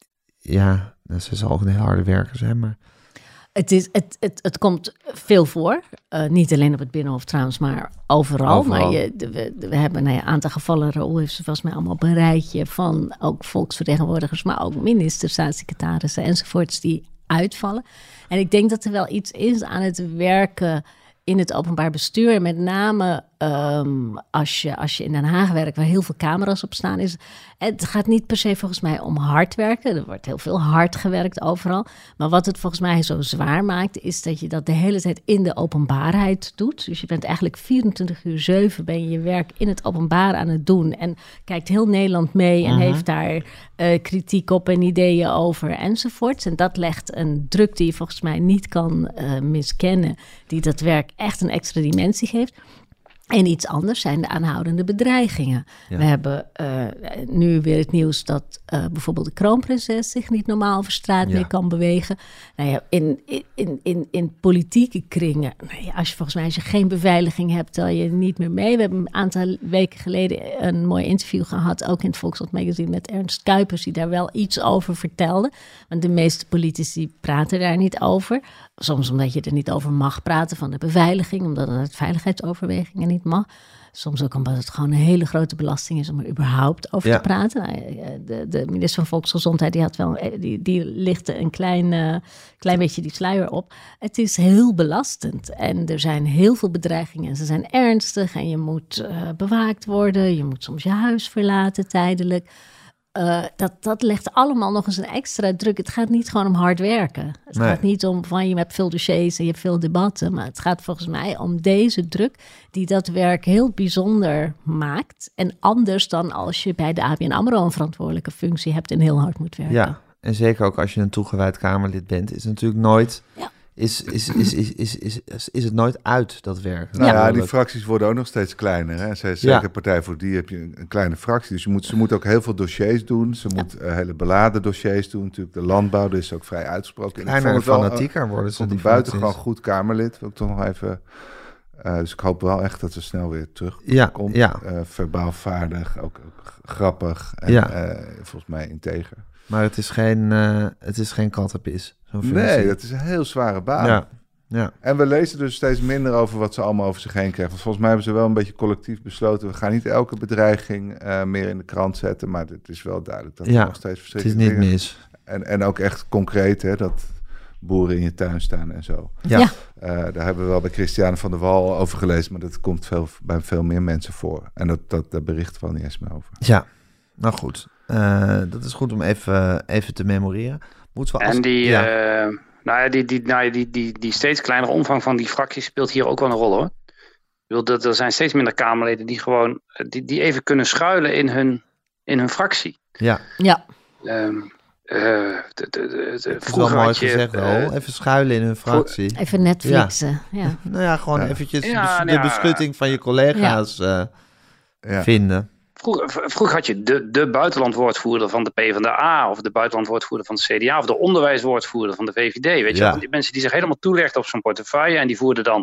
ja, ze zal ook een heel harde werker zijn, maar... Het, is, het, het, het komt veel voor. Uh, niet alleen op het Binnenhof trouwens, maar overal. Overal. Maar je, de, we, we hebben nou ja, een aantal gevallen. Raoul heeft ze volgens mij allemaal op een rijtje van ook volksvertegenwoordigers, maar ook ministers, staatssecretarissen enzovoorts die uitvallen. En ik denk dat er wel iets is aan het werken in het openbaar bestuur. Met name um, als, je, als je in Den Haag werkt, waar heel veel camera's op staan. Is, het gaat niet per se volgens mij om hard werken. Er wordt heel veel hard gewerkt overal. Maar wat het volgens mij zo zwaar maakt, is dat je dat de hele tijd in de openbaarheid doet. Dus je bent eigenlijk vierentwintig uur zeven ben je je werk in het openbaar aan het doen. En kijkt heel Nederland mee en uh-huh. heeft daar uh, kritiek op en ideeën over enzovoorts. En dat legt een druk die je volgens mij niet kan uh, miskennen, die dat werk echt een extra dimensie geeft. En iets anders zijn de aanhoudende bedreigingen. Ja. We hebben uh, nu weer het nieuws dat uh, bijvoorbeeld de kroonprinses zich niet normaal over straat ja. meer kan bewegen. Nou ja, in, in, in, in politieke kringen, nou ja, als je volgens mij als je geen beveiliging hebt, tel je niet meer mee. We hebben een aantal weken geleden een mooi interview gehad, ook in het Volkskrant Magazine, met Ernst Kuipers, die daar wel iets over vertelde. Want de meeste politici praten daar niet over. Soms omdat je er niet over mag praten van de beveiliging, omdat het uit veiligheidsoverwegingen niet mag. Soms ook omdat het gewoon een hele grote belasting is om er überhaupt over ja. te praten. De, de minister van Volksgezondheid die had wel, die, die lichtte een klein, uh, klein beetje die sluier op. Het is heel belastend en er zijn heel veel bedreigingen en ze zijn ernstig en je moet uh, bewaakt worden. Je moet soms je huis verlaten tijdelijk. Uh, dat, dat legt allemaal nog eens een extra druk. Het gaat niet gewoon om hard werken. Het nee. gaat niet om van je hebt veel dossiers en je hebt veel debatten. Maar het gaat volgens mij om deze druk die dat werk heel bijzonder maakt. En anders dan als je bij de A B N AMRO een verantwoordelijke functie hebt en heel hard moet werken. Ja, en zeker ook als je een toegewijd Kamerlid bent, is het natuurlijk nooit... Ja. Is, is, is, is, is, is, is, is het nooit uit, dat werk? Nou ja, ja, die fracties worden ook nog steeds kleiner. Hè? Zeker ja. Partij voor die heb je een, een kleine fractie. Dus je moet, ze moet ook heel veel dossiers doen. Ze ja. moet uh, hele beladen dossiers doen. Natuurlijk de landbouw, dat is ook vrij uitgesproken. Kleiner en fanatieker wel, worden ze. Die buitengewoon goed Kamerlid. Wil ik toch nog even... Uh, dus ik hoop wel echt dat ze snel weer terugkomt. Ja, ja. Uh, verbaal vaardig, ook, ook grappig. En ja. uh, volgens mij integer. Maar het is geen, uh, het is geen kattenpis. Nee, dat is een heel zware baan. Ja. Ja. En we lezen dus steeds minder over wat ze allemaal over zich heen krijgen. Want volgens mij hebben ze wel een beetje collectief besloten, we gaan niet elke bedreiging uh, meer in de krant zetten. Maar het is wel duidelijk dat ja, er nog steeds verschrikkelijke het is niet dingen. mis. En, en ook echt concreet, hè, dat boeren in je tuin staan en zo. Ja. ja. Uh, daar hebben we wel bij Christiane van der Wal over gelezen, maar dat komt veel, bij veel meer mensen voor. En dat, dat, daar berichten we al niet eens meer over. Ja, nou goed. Uh, dat is goed om even, even te memoreren. Moeten we als... En die, ja. uh, nou ja, die, die, nou, die, die, die steeds kleinere omvang van die fracties speelt hier ook wel een rol, hoor. Ik bedoel, dat er zijn steeds minder Kamerleden die gewoon die, die even kunnen schuilen in hun, in hun fractie. Ja. Ja. Um, uh, de, de, de, de, het is wel mooi gezegd, uh, even schuilen in hun fractie. Even Netflixen. Ja. Ja. Nou ja, gewoon ja. eventjes ja, de, de ja. beschutting van je collega's ja. uh, ja. vinden. Vroeger, vroeger had je de, de buitenlandwoordvoerder van de PvdA of de buitenlandwoordvoerder van de C D A of de onderwijswoordvoerder van de V V D. Weet je, ja. die mensen die zich helemaal toelegden op zo'n portefeuille en die voerden dan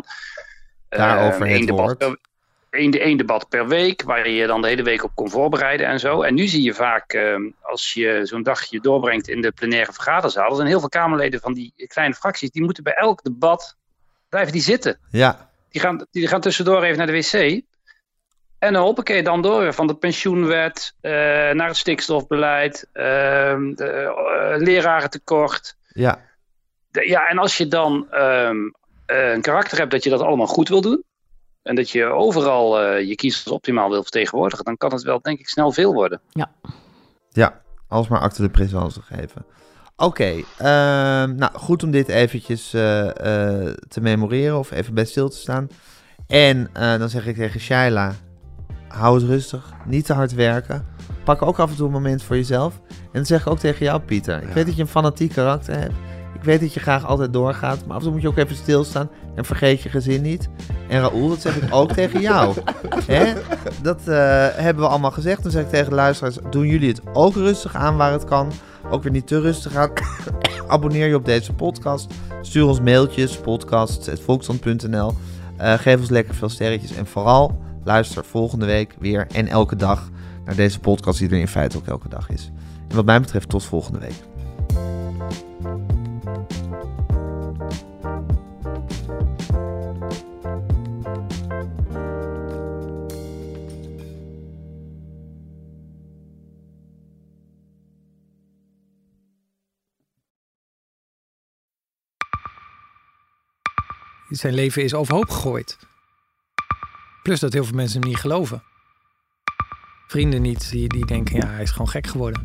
daarover uh, één debat per, één, één debat per week, waar je je dan de hele week op kon voorbereiden en zo. En nu zie je vaak, uh, als je zo'n dagje doorbrengt in de plenaire vergaderzaal, er zijn heel veel Kamerleden van die kleine fracties, die moeten bij elk debat blijven die zitten. Ja. Die gaan, die gaan tussendoor even naar de wc. En dan hoppakee, dan door van de pensioenwet uh, naar het stikstofbeleid, uh, de, uh, lerarentekort. Ja. De, ja, en als je dan um, uh, een karakter hebt dat je dat allemaal goed wil doen, en dat je overal uh, je kiezers optimaal wil vertegenwoordigen, dan kan het wel, denk ik, snel veel worden. Ja, ja als maar acte de présence geven. Oké, okay, uh, nou goed om dit eventjes uh, uh, te memoreren of even bij stil te staan. En uh, dan zeg ik tegen Shaila, hou het rustig, niet te hard werken. Pak ook af en toe een moment voor jezelf. En dat zeg ik ook tegen jou, Pieter. Ik ja. weet dat je een fanatiek karakter hebt. Ik weet dat je graag altijd doorgaat. Maar af en toe moet je ook even stilstaan. En vergeet je gezin niet. En Raoul, dat zeg ik ook tegen jou. Hè? Dat uh, hebben we allemaal gezegd. Dan zeg ik tegen de luisteraars, doen jullie het ook rustig aan waar het kan. Ook weer niet te rustig aan. Abonneer je op deze podcast. Stuur ons mailtjes, podcast at volkskrant punt n l. Uh, geef ons lekker veel sterretjes. En vooral luister volgende week weer en elke dag naar deze podcast die er in feite ook elke dag is. En wat mij betreft tot volgende week. Zijn leven is overhoop gegooid. Plus dat heel veel mensen hem niet geloven. Vrienden niet, die, die denken, ja, hij is gewoon gek geworden.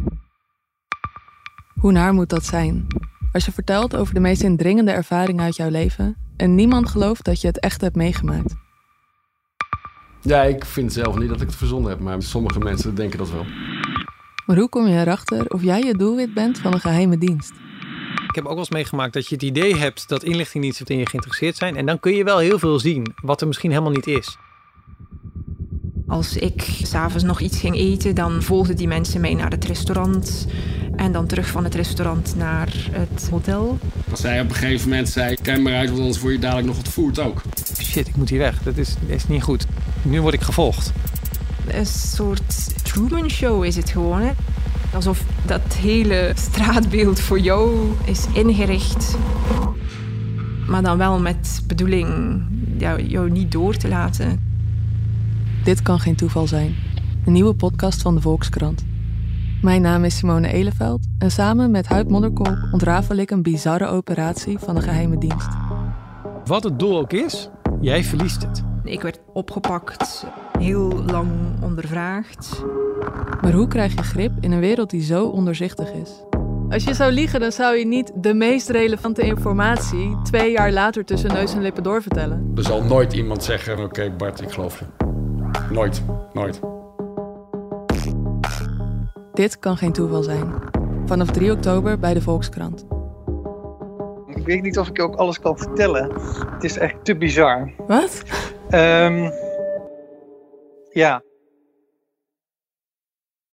Hoe naar moet dat zijn? Als je vertelt over de meest indringende ervaring uit jouw leven en niemand gelooft dat je het echt hebt meegemaakt. Ja, ik vind zelf niet dat ik het verzonnen heb, maar sommige mensen denken dat wel. Maar hoe kom je erachter of jij het doelwit bent van een geheime dienst? Ik heb ook wel eens meegemaakt dat je het idee hebt dat inlichtingendiensten in je geïnteresseerd zijn. En dan kun je wel heel veel zien, wat er misschien helemaal niet is. Als ik 's avonds nog iets ging eten, dan volgden die mensen mij naar het restaurant. En dan terug van het restaurant naar het hotel. Als zij op een gegeven moment zei, kijk maar uit, want anders word je dadelijk nog wat voert ook. Shit, ik moet hier weg. Dat is, dat is niet goed. Nu word ik gevolgd. Een soort Truman Show is het gewoon, hè? Alsof dat hele straatbeeld voor jou is ingericht. Maar dan wel met bedoeling jou, jou niet door te laten. Dit kan geen toeval zijn. Een nieuwe podcast van de Volkskrant. Mijn naam is Simone Eleveld en samen met Huid Modderkolk ontrafel ik een bizarre operatie van de geheime dienst. Wat het doel ook is, jij verliest het. Ik werd opgepakt, heel lang ondervraagd. Maar hoe krijg je grip in een wereld die zo ondoorzichtig is? Als je zou liegen, dan zou je niet de meest relevante informatie twee jaar later tussen neus en lippen doorvertellen. Er zal nooit iemand zeggen, oké okay, Bart, ik geloof je. Nooit, nooit. Dit kan geen toeval zijn. Vanaf drie oktober bij de Volkskrant. Ik weet niet of ik ook alles kan vertellen. Het is echt te bizar. Wat? Um, ja.